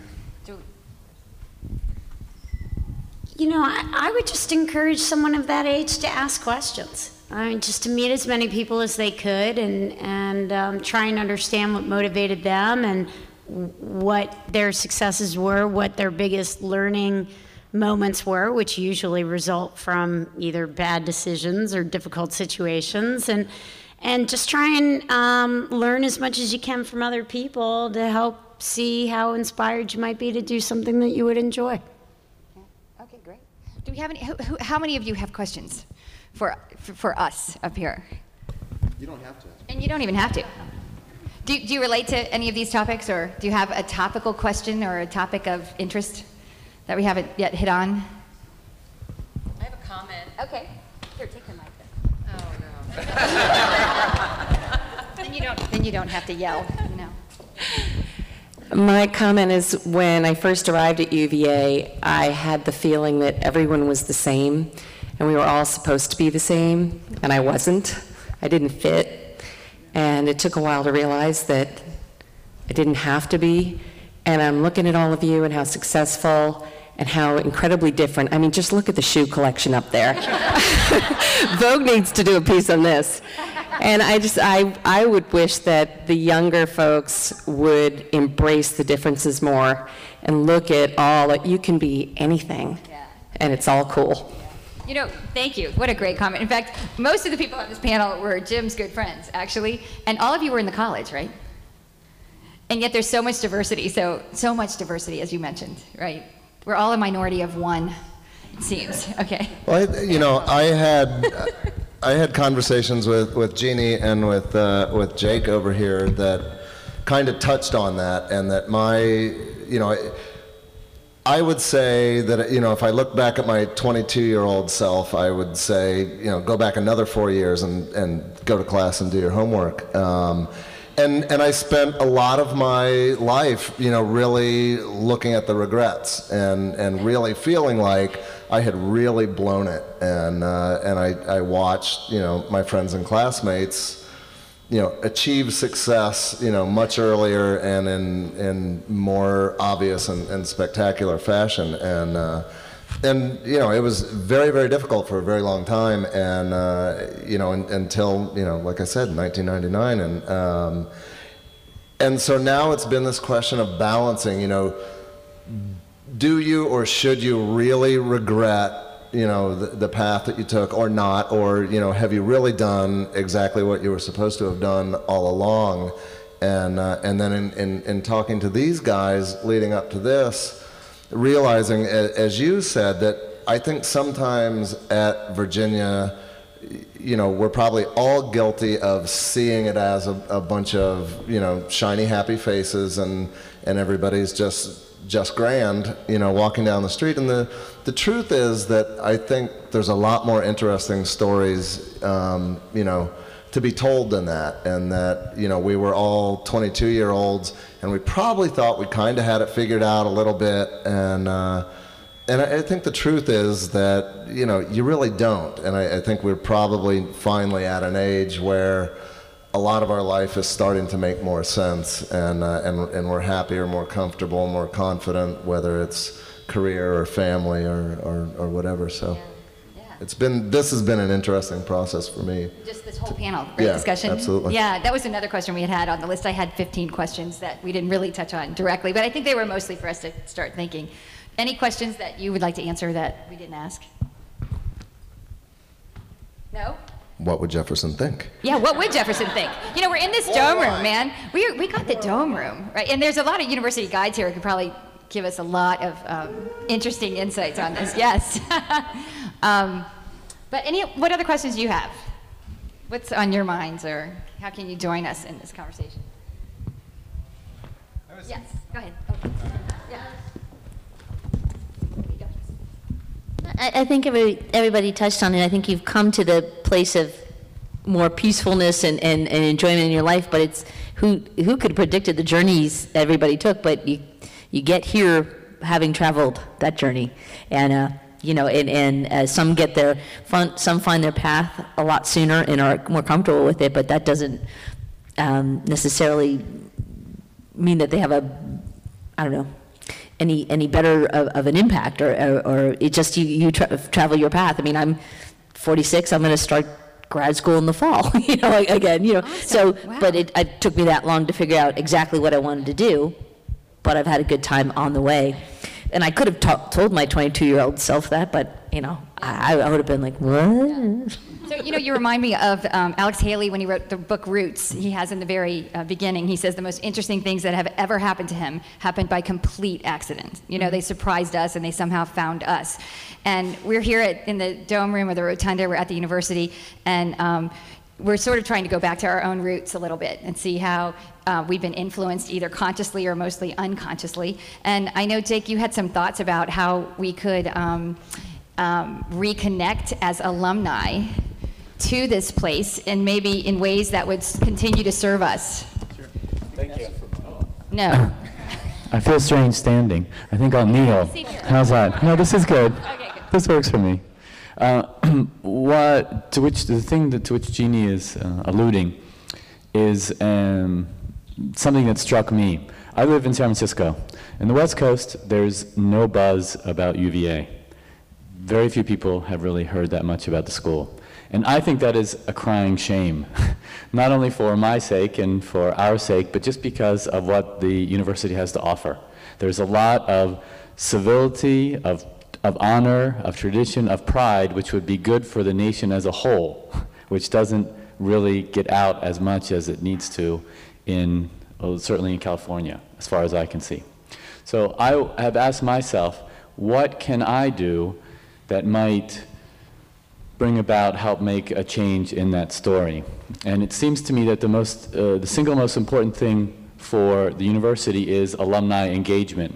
S5: You know, I, I would just encourage someone of that age to ask questions. I mean, just to meet as many people as they could, and and um, try and understand what motivated them and what their successes were, what their biggest learning moments were, which usually result from either bad decisions or difficult situations, and and just try and um, learn as much as you can from other people to help see how inspired you might be to do something that you would enjoy.
S4: Okay, great. Do we have any, who, who, how many of you have questions for, for, for us up here?
S7: You don't have to.
S4: And you don't even have to. Do, do you relate to any of these topics, or do you have a topical question or a topic of interest that we haven't yet hit on?
S1: I have a comment.
S4: Okay. Here, take the mic
S1: Oh, no.
S4: then. Then you don't, then you don't have to yell, you know.
S8: My comment is, when I first arrived at U V A, I had the feeling that everyone was the same, and we were all supposed to be the same, and I wasn't. I didn't fit, and it took a while to realize that I didn't have to be. And I'm looking at all of you and how successful and how incredibly different. I mean, just look at the shoe collection up there. Vogue needs to do a piece on this. And I just, I, I would wish that the younger folks would embrace the differences more and look at all, that you can be anything,
S4: Yeah.
S8: and it's all cool.
S4: You know, thank you. What a great comment. In fact, most of the people on this panel were Jim's good friends, actually, and all of you were in the college, right? And yet there's so much diversity, so, so much diversity, as you mentioned, right? We're all a minority of one, it seems, okay?
S3: Well, I, you know, I had I had conversations with, with Jeannie and with uh, with Jake over here that kind of touched on that, and that my, you know, I, I would say that, you know, if I look back at my twenty-two-year-old self, I would say, you know, go back another four years and, and go to class and do your homework. Um, And, and I spent a lot of my life, you know, really looking at the regrets and, and really feeling like I had really blown it. And, uh, and I, I watched, you know, my friends and classmates you know, achieve success, you know, much earlier and in, in more obvious and, and spectacular fashion. And, uh, and, you know, it was very, very difficult for a very long time. And, uh, you know, in, until, you know, like I said, nineteen ninety-nine. And, um, and so now it's been this question of balancing, you know, do you or should you really regret, you know, the, the path that you took or not, or, you know, have you really done exactly what you were supposed to have done all along? And, uh, and then in, in, in talking to these guys leading up to this, realizing, as you said, that I think sometimes at Virginia, you know, we're probably all guilty of seeing it as a, a bunch of, you know, shiny, happy faces, and, and everybody's just just grand, you know, walking down the street. And the, the truth is that I think there's a lot more interesting stories, um, you know, to be told than that. And that, you know, we were all twenty-two-year-olds, and we probably thought we kind of had it figured out a little bit. And, uh, and I, I think the truth is that, you know, you really don't. And I, I think we're probably finally at an age where a lot of our life is starting to make more sense, and, uh, and, and we're happier, more comfortable, more confident, whether it's career or family or, or, or whatever. So
S4: Yeah. Yeah.
S3: it's been, this has been an interesting process for me.
S4: Just this whole panel, great
S3: Yeah,
S4: discussion.
S3: absolutely.
S4: Yeah, that was another question we had had on the list. I had fifteen questions that we didn't really touch on directly, but I think they were mostly for us to start thinking. Any questions that you would like to answer that we didn't ask? No?
S3: What would Jefferson think?
S4: Yeah, what would Jefferson think? You know, we're in this dome room, man. We, we got the dome room, right? And there's a lot of university guides here who could probably give us a lot of um, interesting insights on this. Yes. um, but any, what other questions do you have? What's on your minds, or how can you join us in this conversation? Yes, go ahead. Oh, yeah.
S9: I, I think every, everybody touched on it. I think you've come to the place of more peacefulness and, and, and enjoyment in your life, but it's who who could have predicted the journeys everybody took, but you you get here having traveled that journey. And uh, you know, and, and uh, some get their fun, some find their path a lot sooner and are more comfortable with it, but that doesn't um, necessarily mean that they have a, I don't know, any any better of, of an impact, or, or, or it just, you, you tra travel your path. I mean, I'm forty-six, I'm going to start grad school in the fall, you know, again, you know.
S4: Awesome.
S9: So,
S4: Wow.
S9: but it, it took me that long to figure out exactly what I wanted to do, but I've had a good time on the way. And I could have ta told my twenty-two-year-old self that, but, you know, I, I would have been like, what?
S4: So, you know, you remind me of um, Alex Haley when he wrote the book Roots. He has in the very uh, beginning, he says the most interesting things that have ever happened to him happened by complete accident. You know, they surprised us and they somehow found us. And we're here at, in the dome room or the rotunda, we're at the university, and um, we're sort of trying to go back to our own roots a little bit and see how uh, we've been influenced either consciously or mostly unconsciously. And I know, Jake, you had some thoughts about how we could um, um, reconnect as alumni to this place, and maybe in ways that would s- continue to serve us.
S10: Sure. Thank you.
S4: No.
S10: I feel strange standing. I think I'll kneel. How's that? No, this is good.
S4: Okay, good.
S10: This works for me. Uh, what to which the thing that to which Jeannie is uh, alluding is um, something that struck me. I live in San Francisco. In the West Coast, there's no buzz about U V A. Very few people have really heard that much about the school. And I think that is a crying shame, not only for my sake and for our sake, but just because of what the university has to offer. There's a lot of civility, of, of honor, of tradition, of pride, which would be good for the nation as a whole, which doesn't really get out as much as it needs to in, well, certainly in California, as far as I can see. So I have asked myself, what can I do that might bring about, help make a change in that story? And it seems to me that the most, uh, the single most important thing for the university is alumni engagement.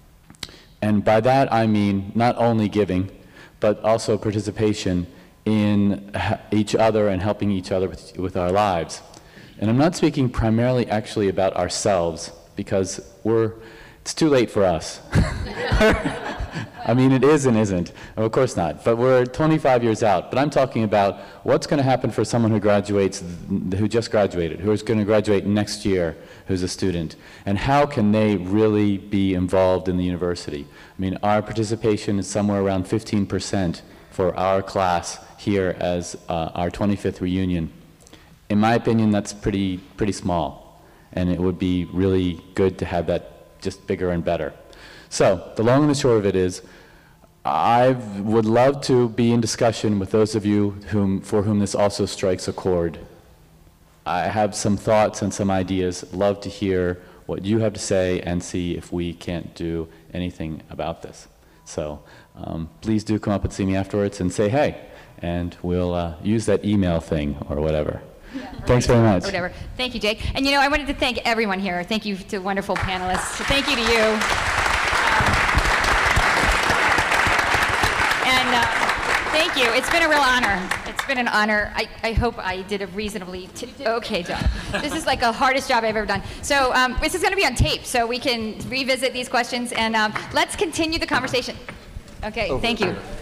S10: And by that I mean not only giving, but also participation in each other and helping each other with, with our lives. And I'm not speaking primarily actually about ourselves, because we're, it's too late for us. I mean, it is and isn't. Of course not. But we're twenty-five years out. But I'm talking about what's going to happen for someone who graduates, who just graduated, who is going to graduate next year, who's a student, and how can they really be involved in the university? I mean, our participation is somewhere around fifteen percent for our class here as uh, our twenty-fifth reunion. In my opinion, that's pretty, pretty small, and it would be really good to have that just bigger and better. So the long and the short of it is, I would love to be in discussion with those of you whom, for whom this also strikes a chord. I have some thoughts and some ideas. Love to hear what you have to say and see if we can't do anything about this. So um, please do come up and see me afterwards and say hey, and we'll uh, use that email thing or whatever. Yeah, Thanks very much.
S4: Whatever. Thank you, Jake. And you know, I wanted to thank everyone here. Thank you to wonderful panelists. Thank you to you. And uh, thank you. It's been a real honor. It's been an honor. I, I hope I did a reasonably t okay job. This is like the hardest job I've ever done. So um, this is going to be on tape, so we can revisit these questions, and um, let's continue the conversation. Okay, thank you.